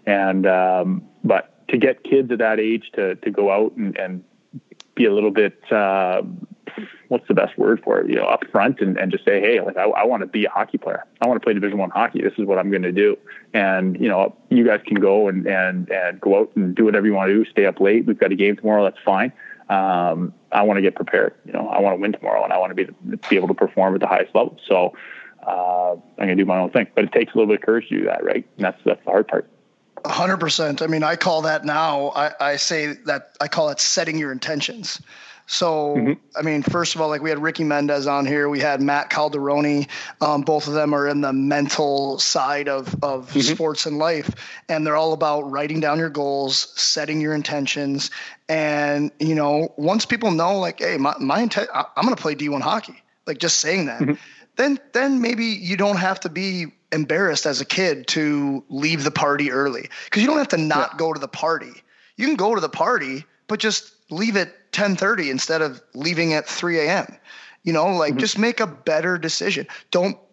but to get kids at that age to go out and be a little bit, what's the best word for it? Up front and just say, hey, like I want to be a hockey player. I want to play Division I hockey. This is what I'm going to do. And you guys can go and go out and do whatever you want to do. Stay up late. We've got a game tomorrow. That's fine. I want to get prepared. I want to win tomorrow, and I want to be able to perform at the highest level. So I'm going to do my own thing. But it takes a little bit of courage to do that, right? And that's the hard part. 100%. I mean, I call that now. I say that I call it setting your intentions. So, I mean, first of all, like we had Ricky Mendez on here. We had Matt Calderoni. Both of them are in the mental side of sports and life. And they're all about writing down your goals, setting your intentions. And, once people know, like, hey, my intent, I'm going to play D1 hockey, like just saying that, then maybe you don't have to be embarrassed as a kid to leave the party early, because you don't have to not go to the party. You can go to the party, but just leave at 10:30 instead of leaving at 3 a.m. Just make a better decision. Don't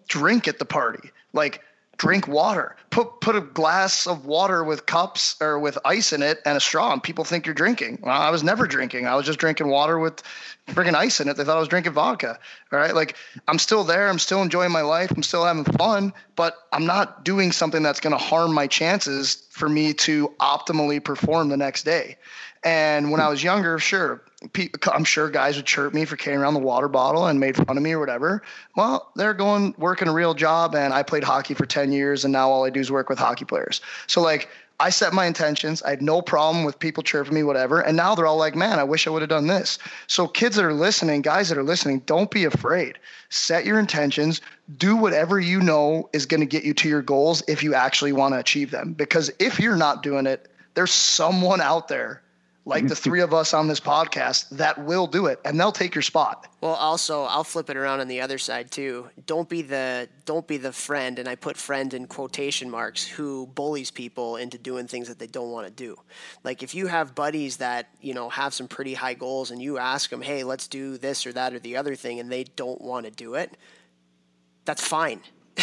drink at the party. Like, drink water. Put a glass of water with cups or with ice in it and a straw, and people think you're drinking. Well, I was never drinking. I was just drinking water with friggin' ice in it. They thought I was drinking vodka. All right. Like, I'm still there. I'm still enjoying my life. I'm still having fun, but I'm not doing something that's going to harm my chances for me to optimally perform the next day. And when I was younger, sure, I'm sure guys would chirp me for carrying around the water bottle and made fun of me or whatever. Well, they're working a real job, and I played hockey for 10 years, and now all I do is work with hockey players. So, like, I set my intentions. I had no problem with people chirping me, whatever. And now they're all like, man, I wish I would have done this. So kids that are listening, guys that are listening, don't be afraid. Set your intentions. Do whatever you know is going to get you to your goals if you actually want to achieve them. Because if you're not doing it, there's someone out there like the three of us on this podcast that will do it, and they'll take your spot. Well, also, I'll flip it around on the other side too. Don't be the friend, and I put friend in quotation marks, who bullies people into doing things that they don't want to do. Like, if you have buddies that, have some pretty high goals, and you ask them, hey, let's do this or that or the other thing, and they don't want to do it, that's fine.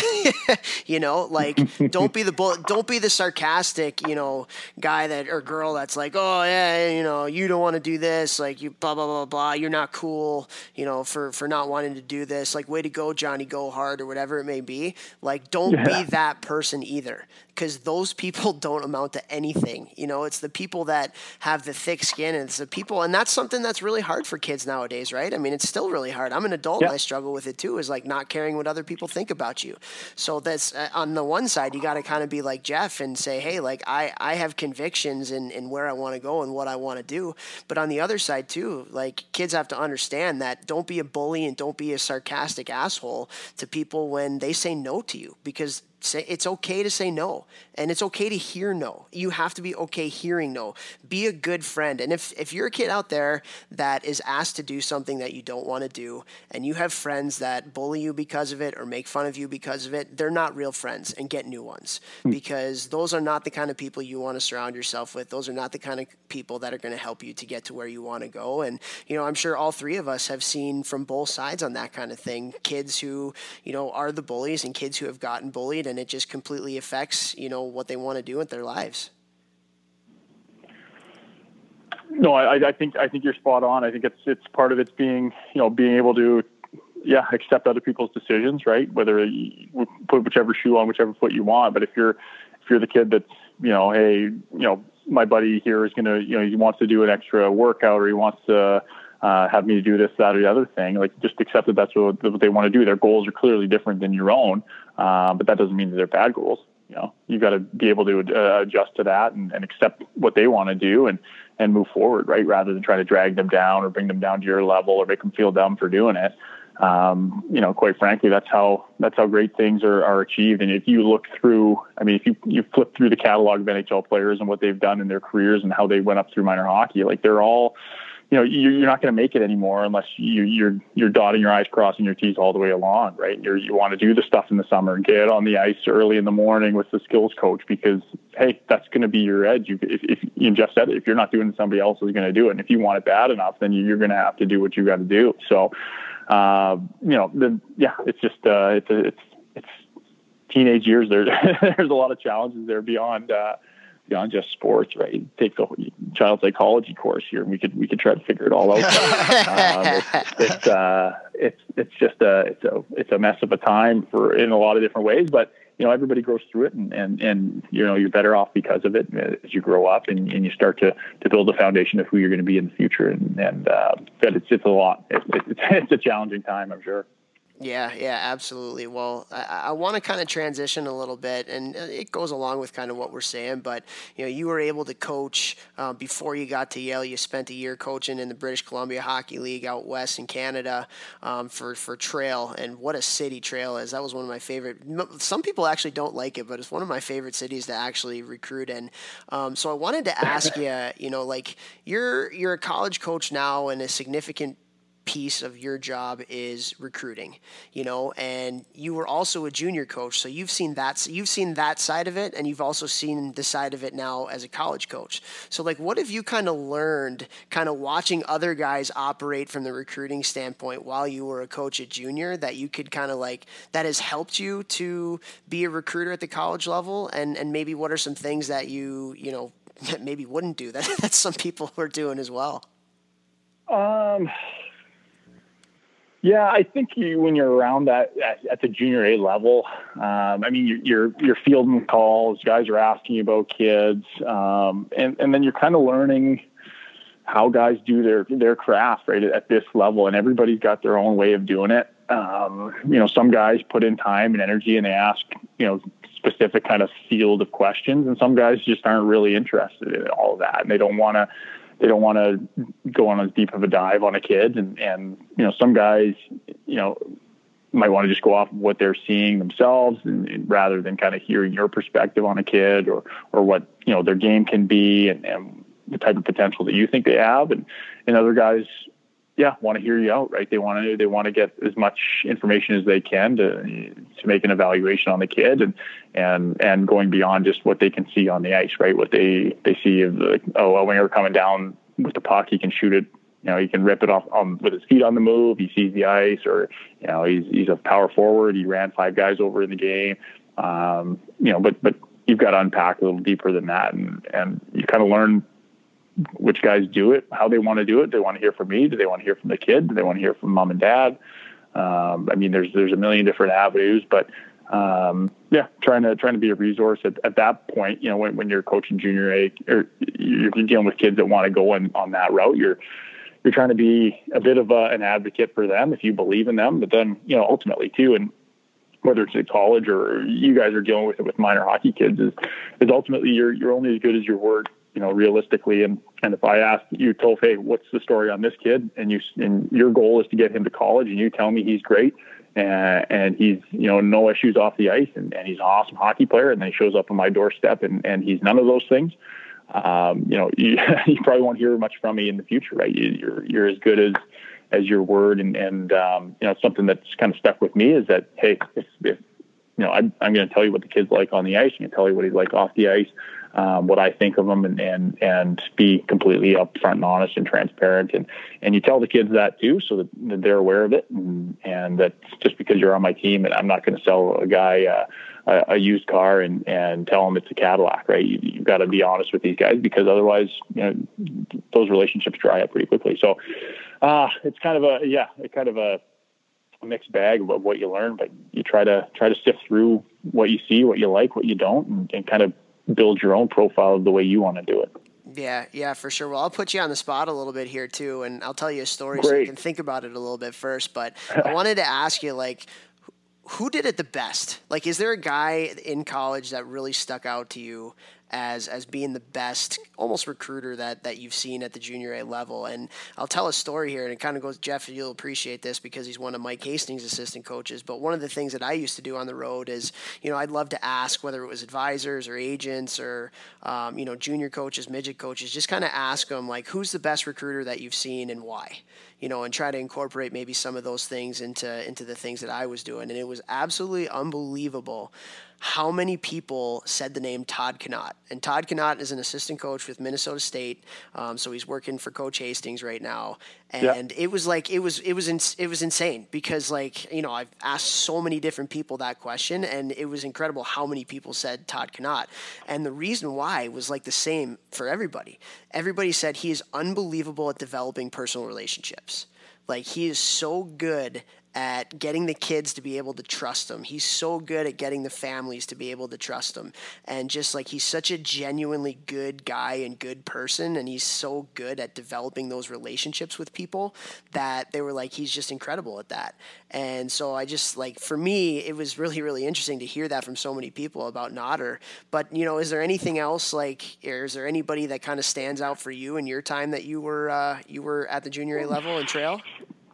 Like, don't be the sarcastic, guy that or girl that's like, oh yeah, you don't want to do this, like, you blah blah blah blah, you're not cool, for not wanting to do this, like, way to go, Johnny, go hard, or whatever it may be. Like, don't be that person either, because those people don't amount to anything. It's the people that have the thick skin, and it's the people, and that's something that's really hard for kids nowadays, right? I mean, it's still really hard. I'm an adult and I struggle with it too, is like not caring what other people think about you. So that's on the one side, you got to kind of be like Jeff and say, hey, like, I have convictions in where I want to go and what I want to do. But on the other side too, like, kids have to understand that don't be a bully and don't be a sarcastic asshole to people when they say no to you, because it's okay to say no, and it's okay to hear no. You have to be okay hearing no. Be a good friend. And if you're a kid out there that is asked to do something that you don't want to do, and you have friends that bully you because of it or make fun of you because of it, they're not real friends, and get new ones, because those are not the kind of people you want to surround yourself with. Those are not the kind of people that are going to help you to get to where you want to go. And, I'm sure all three of us have seen from both sides on that kind of thing, kids who, are the bullies and kids who have gotten bullied, and it just completely affects, what they want to do with their lives. No, I think you're spot on. I think it's part of it's being, being able to, accept other people's decisions, right? Whether you put whichever shoe on whichever foot you want. But if you're the kid that's, hey, my buddy here is going to, he wants to do an extra workout, or he wants to have me do this, that, or the other thing, like, just accept that that's what they want to do. Their goals are clearly different than your own. But that doesn't mean that they're bad goals. You've got to be able to adjust to that and accept what they want to do and move forward, right? Rather than try to drag them down or bring them down to your level or make them feel dumb for doing it. Quite frankly, that's how great things are achieved. And if you look through, if you flip through the catalog of NHL players and what they've done in their careers and how they went up through minor hockey, like, they're all, you're not going to make it anymore unless you're dotting your I's, crossing your T's all the way along, right? You want to do the stuff in the summer, get on the ice early in the morning with the skills coach, because, hey, that's going to be your edge. If Jeff said it, if you're not doing it, somebody else is going to do it. And if you want it bad enough, then you're going to have to do what you got to do. So, it's just, it's teenage years. There's a lot of challenges there beyond just sports, right? Take the child psychology course here, and we could try to figure it all out. It's just a mess of a time in a lot of different ways, but everybody goes through it, and you're better off because of it as you grow up and you start to build a foundation of who you're going to be in the future. But it's a lot. It's a challenging time, I'm sure. Yeah, absolutely. Well, I want to kind of transition a little bit, and it goes along with kind of what we're saying, but, you were able to coach before you got to Yale. You spent a year coaching in the British Columbia Hockey League out west in Canada for Trail, and what a city Trail is. That was one of my favorite. Some people actually don't like it, but it's one of my favorite cities to actually recruit in. So I wanted to ask you, like, you're a college coach now in a significant piece of your job is recruiting, and you were also a junior coach. So you've seen that side of it, and you've also seen the side of it now as a college coach. So like, what have you kind of learned kind of watching other guys operate from the recruiting standpoint while you were a coach at junior that you could kind of like, that has helped you to be a recruiter at the college level? And maybe what are some things that you maybe wouldn't do that some people are doing as well? Yeah, I think when you're around that at the junior A level, you're fielding calls, guys are asking you about kids, and then you're kind of learning how guys do their craft right at this level, and everybody's got their own way of doing it. Some guys put in time and energy and they ask, specific kind of field of questions, and some guys just aren't really interested in all of that, and they don't want to go on as deep of a dive on a kid. And some guys, might want to just go off of what they're seeing themselves and rather than kind of hearing your perspective on a kid or what, their game can be and the type of potential that you think they have. And other guys, want to hear you out, right? They want to get as much information as they can to make an evaluation on the kid and going beyond just what they can see on the ice, right? What they see of a winger coming down with the puck, he can shoot it, he can rip it off with his feet on the move. He sees the ice, or, he's a power forward. He ran 5 guys over in the game. But you've got to unpack a little deeper than that. And you kind of learn which guys do it, how they want to do it. Do they want to hear from me? Do they want to hear from the kid? Do they want to hear from mom and dad? There's a million different avenues, but trying to be a resource at that point, when you're coaching junior A, or you're dealing with kids that want to go on that route, you're trying to be a bit of an advocate for them if you believe in them, but then, ultimately too, and whether it's at college or you guys are dealing with it with minor hockey kids, is ultimately you're only as good as your word, realistically. And if I asked you, Toph, hey, what's the story on this kid? And your goal is to get him to college, and you tell me he's great and he's, no issues off the ice and he's an awesome hockey player, and then he shows up on my doorstep and he's none of those things. You probably won't hear much from me in the future, right? You're as good as your word. And something that's kind of stuck with me is that, hey, if I'm going to tell you what the kid's like on the ice. I'm going to tell you what he's like off the ice, what I think of him, and be completely upfront and honest and transparent. And you tell the kids that too, so that they're aware of it. And that just because you're on my team, and I'm not going to sell a guy a used car and tell him it's a Cadillac, right? You've got to be honest with these guys, because otherwise, those relationships dry up pretty quickly. So it's kind of a mixed bag of what you learn, but you try to sift through what you see, what you like, what you don't, and kind of build your own profile of the way you want to do it. Yeah, for sure. Well, I'll put you on the spot a little bit here too, and I'll tell you a story. Great. So you can think about it a little bit first. But I wanted to ask you, like, who did it the best? Like, is there a guy in college that really stuck out to you as being the best almost recruiter that you've seen at the junior A level? And I'll tell a story here, and it kind of goes, Jeff, you'll appreciate this because he's one of Mike Hastings' assistant coaches. But one of the things that I used to do on the road is, I'd love to ask, whether it was advisors or agents or, junior coaches, midget coaches, just kind of ask them, like, who's the best recruiter that you've seen and why? And try to incorporate maybe some of those things into the things that I was doing. And it was absolutely unbelievable how many people said the name Todd Connaught. And Todd Connaught is an assistant coach with Minnesota State. So he's working for Coach Hastings right now. And it was like, it was insane because, like, I've asked so many different people that question, and it was incredible how many people said Todd Connaught. And the reason why was like the same for everybody. Everybody said he is unbelievable at developing personal relationships. Like, he is so good at getting the kids to be able to trust him. He's so good at getting the families to be able to trust him. And just like, he's such a genuinely good guy and good person. And he's so good at developing those relationships with people that they were like, he's just incredible at that. And so I just, like, for me, it was really, really interesting to hear that from so many people about Nodder. But, is there anything else, like, or is there anybody that kind of stands out for you in your time that you were at the junior A level in Trail?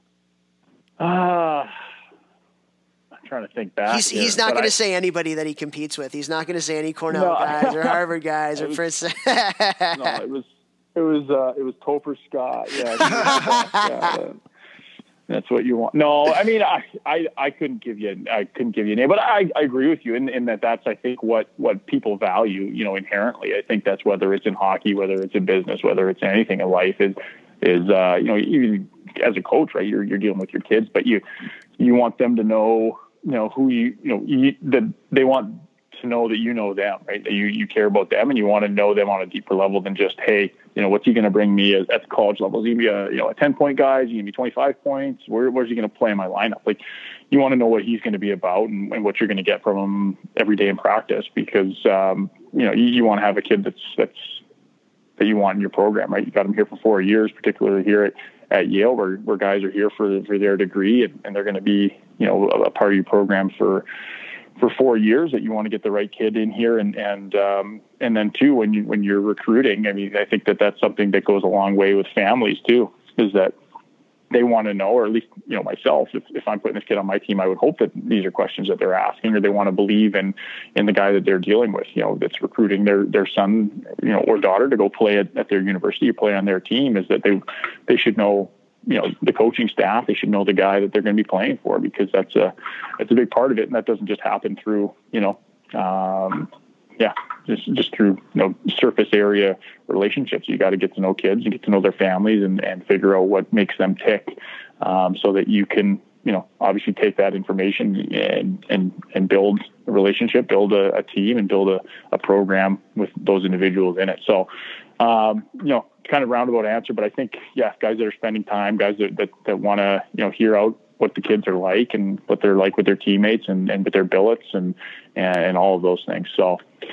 I'm trying to think back. He's not going to say anybody that he competes with. He's not going to say any Cornell guys or Harvard guys or Princeton. No, it was Topher Scott. Yeah. That's what you want. No, I mean, I couldn't give you a name, but I agree with you in that that's, I think, what people value, inherently. I think that's whether it's in hockey, whether it's in business, whether it's anything in life is even as a coach, right? You're dealing with your kids, but you want them to know, who that they want to know that you know them, right? That you care about them and you want to know them on a deeper level than just, hey, what's he going to bring me at the college level? Is he going to be a 10-point guy? Is he going to be 25 points? Where's he going to play in my lineup? Like, you want to know what he's going to be about and what you're going to get from him every day in practice, because, you want to have a kid that you want in your program, right? You got him here for 4 years, particularly here at Yale, where guys are here for their degree and they're going to be, a part of your program for 4 years, that you want to get the right kid in here. And then too, when you're recruiting, I mean, I think that's something that goes a long way with families too, is that they want to know, or at least, myself, if I'm putting this kid on my team, I would hope that these are questions that they're asking, or they want to believe in the guy that they're dealing with, that's recruiting their son, or daughter to go play at their university or play on their team, is that they should know, the coaching staff. They should know the guy that they're going to be playing for, because that's a big part of it. And that doesn't just happen through, just through, surface area relationships. You got to get to know kids and get to know their families and figure out what makes them tick, so that you can, obviously take that information and build a relationship, build a team, and build a program with those individuals in it. So, kind of roundabout answer, but I think, guys that are spending time, guys that want to, hear out what the kids are like and what they're like with their teammates and with their billets and all of those things. So,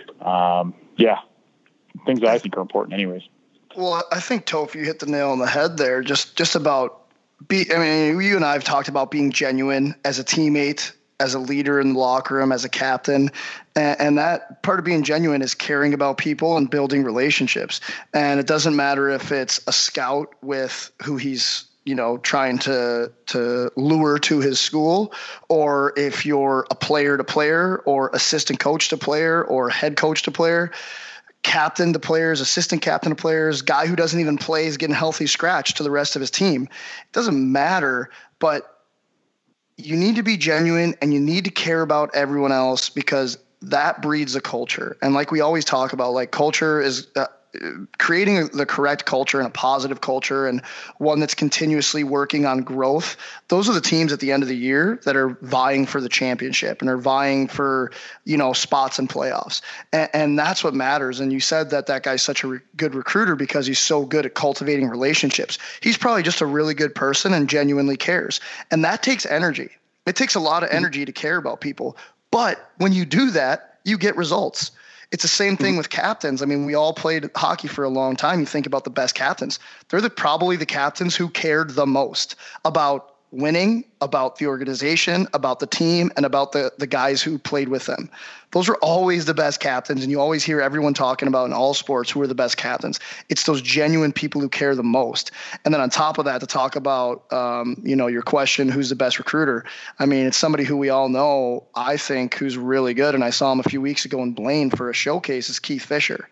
things that I think are important anyways. Well, I think, Toph, you hit the nail on the head there. Just about you and I have talked about being genuine as a teammate, as a leader in the locker room, as a captain. And that part of being genuine is caring about people and building relationships. And it doesn't matter if it's a scout with who he's, trying to lure to his school, or if you're a player to player, or assistant coach to player, or head coach to player, captain to players, assistant captain to players, guy who doesn't even play is getting healthy scratch to the rest of his team. It doesn't matter, but you need to be genuine and you need to care about everyone else, because that breeds a culture. And like we always talk about, like, culture is creating the correct culture and a positive culture, and one that's continuously working on growth. Those are the teams at the end of the year that are vying for the championship and are vying for, spots in playoffs. And that's what matters. And you said that guy's such a good recruiter because he's so good at cultivating relationships. He's probably just a really good person and genuinely cares. And that takes energy. It takes a lot of energy to care about people. But when you do that, you get results. It's the same thing with captains. I mean, we all played hockey for a long time. You think about the best captains. They're probably the captains who cared the most about winning, about the organization, about the team, and about the guys who played with them. Those are always the best captains, and you always hear everyone talking about in all sports who are the best captains. It's those genuine people who care the most. And then on top of that, to talk about, your question, who's the best recruiter? I mean, it's somebody who we all know, I think, who's really good. And I saw him a few weeks ago in Blaine for a showcase, is Keith Fisher.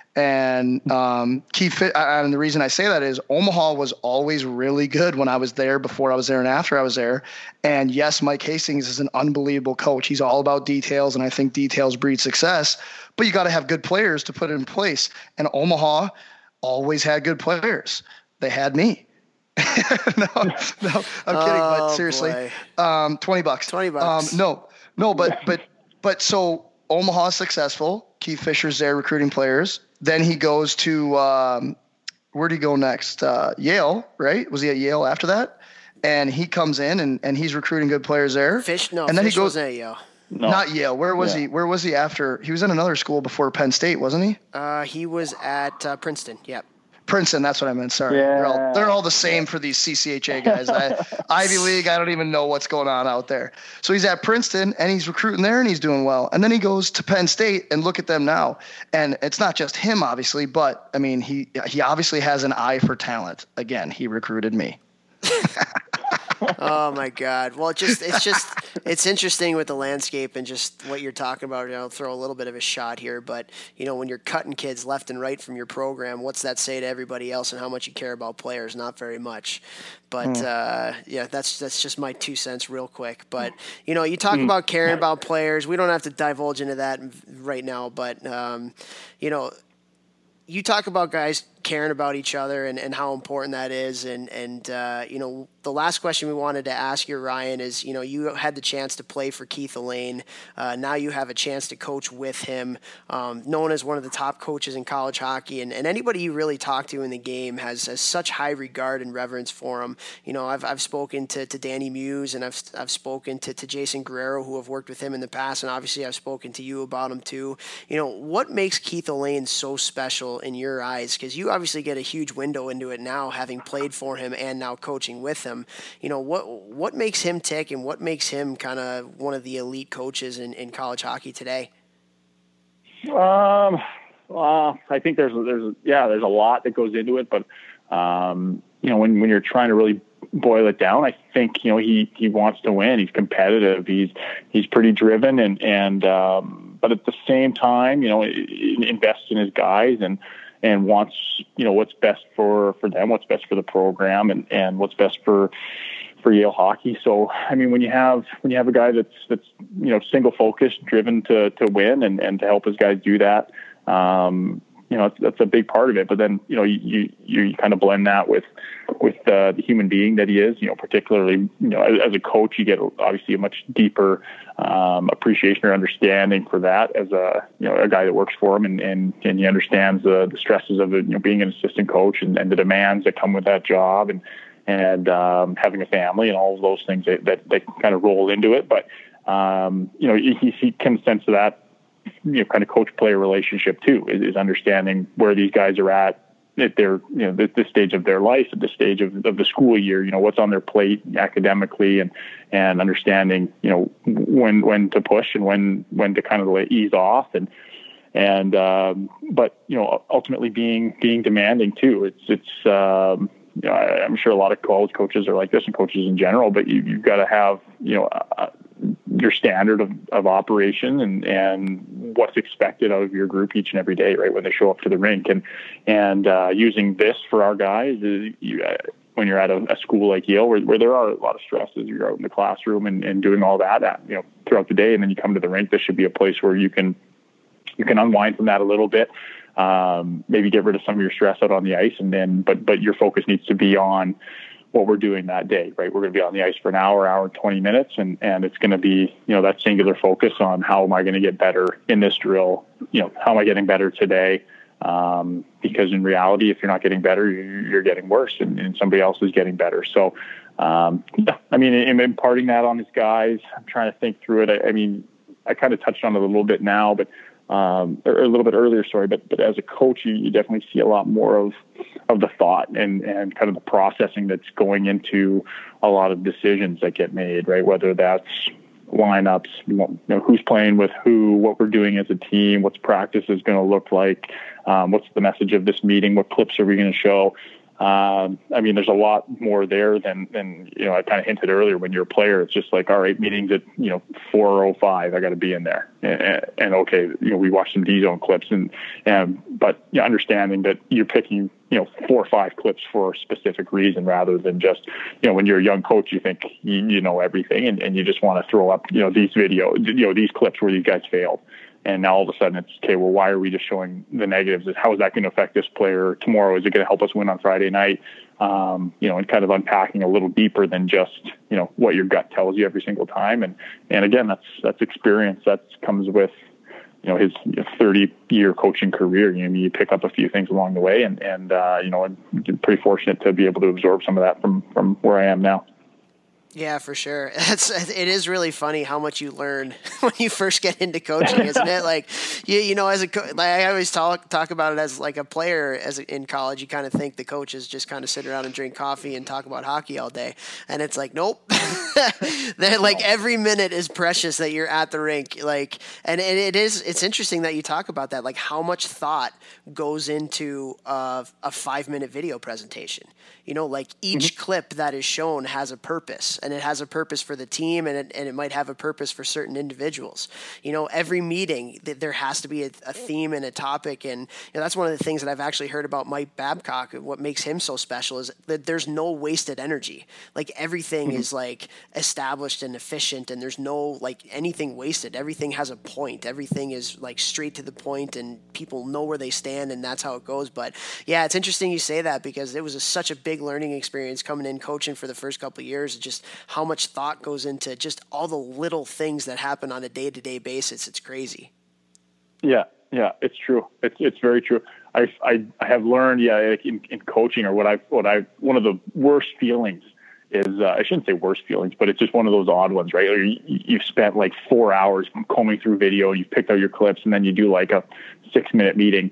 And and the reason I say that is Omaha was always really good when I was there, before I was there, and after I was there. And yes, Mike Hastings is an unbelievable coach. He's all about details, and I think details breed success. But you got to have good players to put it in place. And Omaha always had good players. They had me. No, I'm kidding. But seriously, $20. $20. But so Omaha's successful. Keith Fisher's there recruiting players. Then he goes to where did he go next? Yale, right? Was he at Yale after that? And he comes in and he's recruiting good players there. And then he goes at Yale. No. Not Yale. Where was he? Where was he after? He was in another school before Penn State, wasn't he? He was at Princeton. Yep. Princeton, that's what I meant. Sorry. Yeah. They're all the same for these CCHA guys. Ivy League, I don't even know what's going on out there. So he's at Princeton, and he's recruiting there, and he's doing well. And then he goes to Penn State, and look at them now. And it's not just him, obviously, but, I mean, he obviously has an eye for talent. Again, he recruited me. Oh my God. Well, it's interesting with the landscape and just what you're talking about. I'll throw a little bit of a shot here, but when you're cutting kids left and right from your program, what's that say to everybody else and how much you care about players? Not very much. But that's just my 2 cents real quick. But you talk about caring about players. We don't have to divulge into that right now, but you talk about guys caring about each other and how important that is. And the last question we wanted to ask you, Ryan, is, you had the chance to play for Keith Allain. Now you have a chance to coach with him, known as one of the top coaches in college hockey. And anybody you really talk to in the game has such high regard and reverence for him. I've spoken to Danny Muse, and I've spoken to Jason Guerrero, who have worked with him in the past. And obviously I've spoken to you about him too. What makes Keith Allain so special in your eyes? Because you obviously get a huge window into it now, having played for him and now coaching with him. What makes him tick, and what makes him kind of one of the elite coaches in college hockey today? Well, I think there's a lot that goes into it, but when you're trying to really boil it down, I think he wants to win. He's competitive. He's pretty driven, and but at the same time, invests in his guys and wants, what's best for them, what's best for the program, and what's best for Yale hockey. So, I mean, when you have a guy that's single focused, driven to win and to help his guys do that, that's a big part of it. But then, you kind of blend that with the human being that he is, particularly, as a coach, you get obviously a much deeper appreciation or understanding for that as a guy that works for him, and he understands the stresses of being an assistant coach and the demands that come with that job and having a family and all of those things that kind of roll into it. But, he can sense that, kind of coach-player relationship too, is understanding where these guys are at their, this stage of their life, at the stage of the school year, what's on their plate academically, and understanding, when to push and when to kind of ease off, but ultimately being demanding too. I'm sure a lot of college coaches are like this, and coaches in general, but you've got to have, your standard of operation and what's expected out of your group each and every day, right, when they show up to the rink. And using this for our guys, when you're at a school like Yale, where there are a lot of stresses, you're out in the classroom and doing all that, throughout the day, and then you come to the rink, this should be a place where you can unwind from that a little bit. Maybe get rid of some of your stress out on the ice, and then, but your focus needs to be on what we're doing that day, right? We're going to be on the ice for an hour and 20 minutes, and it's going to be, that singular focus on how am I going to get better in this drill? How am I getting better today? Because in reality, if you're not getting better, you're getting worse, and somebody else is getting better. So, in imparting that on his guys, I'm trying to think through it. I kind of touched on it a little bit now, but or a little bit earlier, sorry, but as a coach, you definitely see a lot more of the thought and kind of the processing that's going into a lot of decisions that get made, right? Whether that's lineups, who's playing with who, what we're doing as a team, what's practice is going to look like, what's the message of this meeting, what clips are we going to show. There's a lot more there than I kind of hinted earlier. When you're a player, it's just like, all right, meetings at 4:05, I got to be in there, and okay, we watch some D-zone clips, but understanding that you're picking 4 or 5 clips for a specific reason, rather than just when you're a young coach, you think you know everything, and you just want to throw up these these clips where these guys failed. And now all of a sudden it's, okay, well, why are we just showing the negatives? How is that going to affect this player tomorrow? Is it going to help us win on Friday night? And kind of unpacking a little deeper than just, what your gut tells you every single time. And again, that's experience that comes with, his 30-year coaching career. You pick up a few things along the way, and I'm pretty fortunate to be able to absorb some of that from where I am now. Yeah, for sure. It is really funny how much you learn when you first get into coaching, isn't it? Like, you know, as like I always talk about it as like a player in college, you kind of think the coaches just kind of sit around and drink coffee and talk about hockey all day. And it's like, nope. They're like every minute is precious that you're at the rink. Like, and it's interesting that you talk about that, like how much thought goes into a 5-minute video presentation. You know, like each clip that is shown has a purpose, and it has a purpose for the team, and it might have a purpose for certain individuals. You know, every meeting there has to be a theme and a topic, and you know, that's one of the things that I've actually heard about Mike Babcock. What makes him so special is that there's no wasted energy. Like everything is like established and efficient, and there's no like anything wasted. Everything has a point. Everything is like straight to the point, and people know where they stand, and that's how it goes. But yeah, it's interesting you say that, because it was such a big learning experience coming in coaching for the first couple of years, just how much thought goes into just all the little things that happen on a day-to-day basis. It's crazy. Yeah, it's true. It's very true. I have learned, like in coaching, or one of the worst feelings is, I shouldn't say worst feelings, but it's just one of those odd ones, right? Or you've spent like 4 hours combing through video, and you've picked out your clips, and then you do like a 6-minute meeting,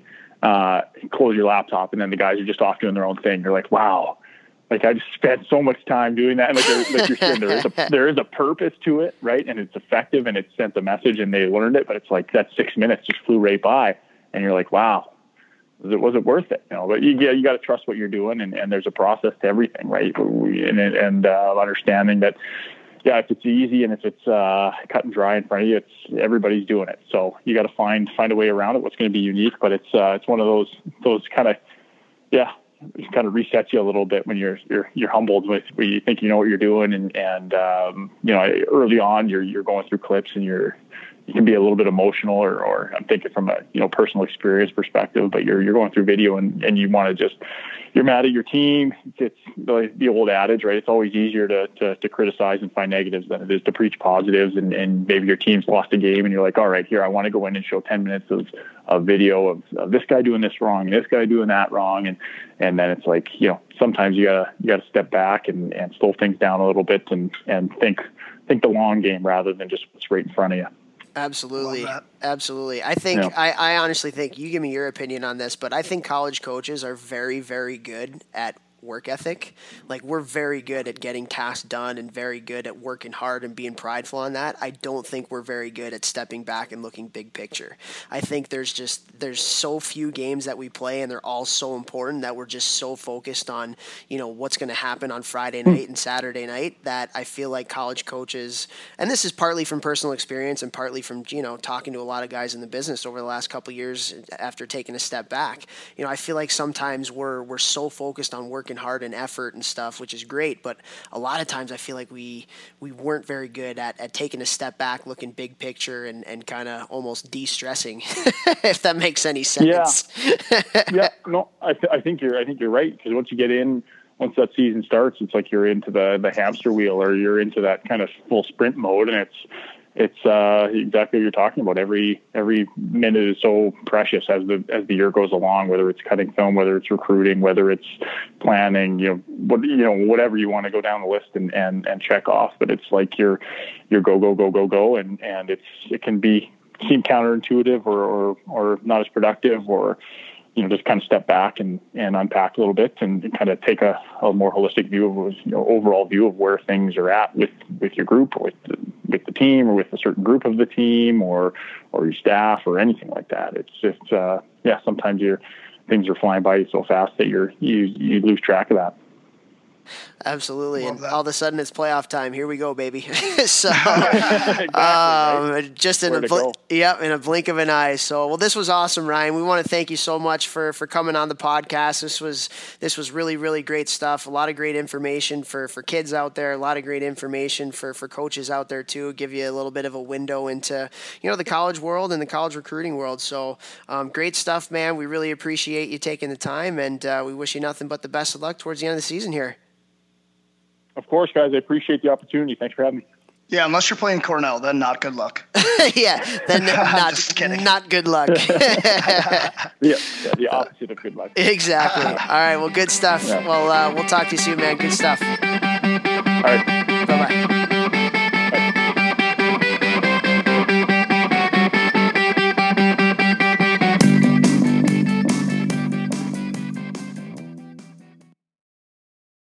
close your laptop, and then the guys are just off doing their own thing. You're like, wow, like I just spent so much time doing that. And like you're saying, there is a purpose to it, right? And it's effective, and it sent a message, and they learned it. But it's like that 6 minutes just flew right by, and you're like, wow, was it worth it? You know, but you got to trust what you're doing, and there's a process to everything, right? And understanding that. Yeah, if it's easy and if it's cut and dry in front of you, everybody's doing it. So you got to find a way around it. What's going to be unique, but it's one of those kind of it kind of resets you a little bit when you're humbled with when you think you know what you're doing, and you know, early on you're going through clips, and you can be a little bit emotional, or I'm thinking from a personal experience perspective, but you're going through video, and you want to you're mad at your team. It's the old adage, right? It's always easier to criticize and find negatives than it is to preach positives. And maybe your team's lost a game, and you're like, all right, here, I want to go in and show 10 minutes of video of this guy doing this wrong, and this guy doing that wrong. And then it's like, sometimes you gotta step back and slow things down a little bit and think the long game rather than just what's right in front of you. Absolutely. I think, I honestly think, you give me your opinion on this, but I think college coaches are very, very good at work ethic. Like, we're very good at getting tasks done and very good at working hard and being prideful on that. I don't think we're very good at stepping back and looking big picture. I think there's so few games that we play, and they're all so important that we're just so focused on, what's going to happen on Friday night and Saturday night, that I feel like college coaches, and this is partly from personal experience and partly from, talking to a lot of guys in the business over the last couple of years after taking a step back. I feel like sometimes we're so focused on working hard and effort and stuff, which is great, but a lot of times I feel like we weren't very good at taking a step back, looking big picture, and kind of almost de-stressing, if that makes any sense. No, I think you're right, because once that season starts, it's like you're into the hamster wheel, or you're into that kind of full sprint mode, and it's exactly what you're talking about. Every minute is so precious as the year goes along, whether it's cutting film, whether it's recruiting, whether it's planning, whatever you want to go down the list and check off. But it's like you're go, and it can seem counterintuitive or not as productive, or just kind of step back and unpack a little bit and kind of take a more holistic view of, overall view of where things are at with your group, or with the team, or with a certain group of the team, or your staff, or anything like that. It's just, sometimes things are flying by you so fast that you lose track of that. Absolutely. And all of a sudden it's playoff time. Here we go, baby. So, exactly, right? Just in a blink of an eye. So, well, this was awesome, Ryan. We want to thank you so much for coming on the podcast. This was really, really great stuff. A lot of great information for kids out there. A lot of great information for coaches out there too. Give you a little bit of a window into, the college world and the college recruiting world. So, great stuff, man. We really appreciate you taking the time, and we wish you nothing but the best of luck towards the end of the season here. Of course, guys. I appreciate the opportunity. Thanks for having me. Yeah, unless you're playing Cornell, then not good luck. Then not good luck. The opposite of good luck. Exactly. All right, well, good stuff. Yeah. Well, we'll talk to you soon, man. Good stuff. All right. Bye-bye.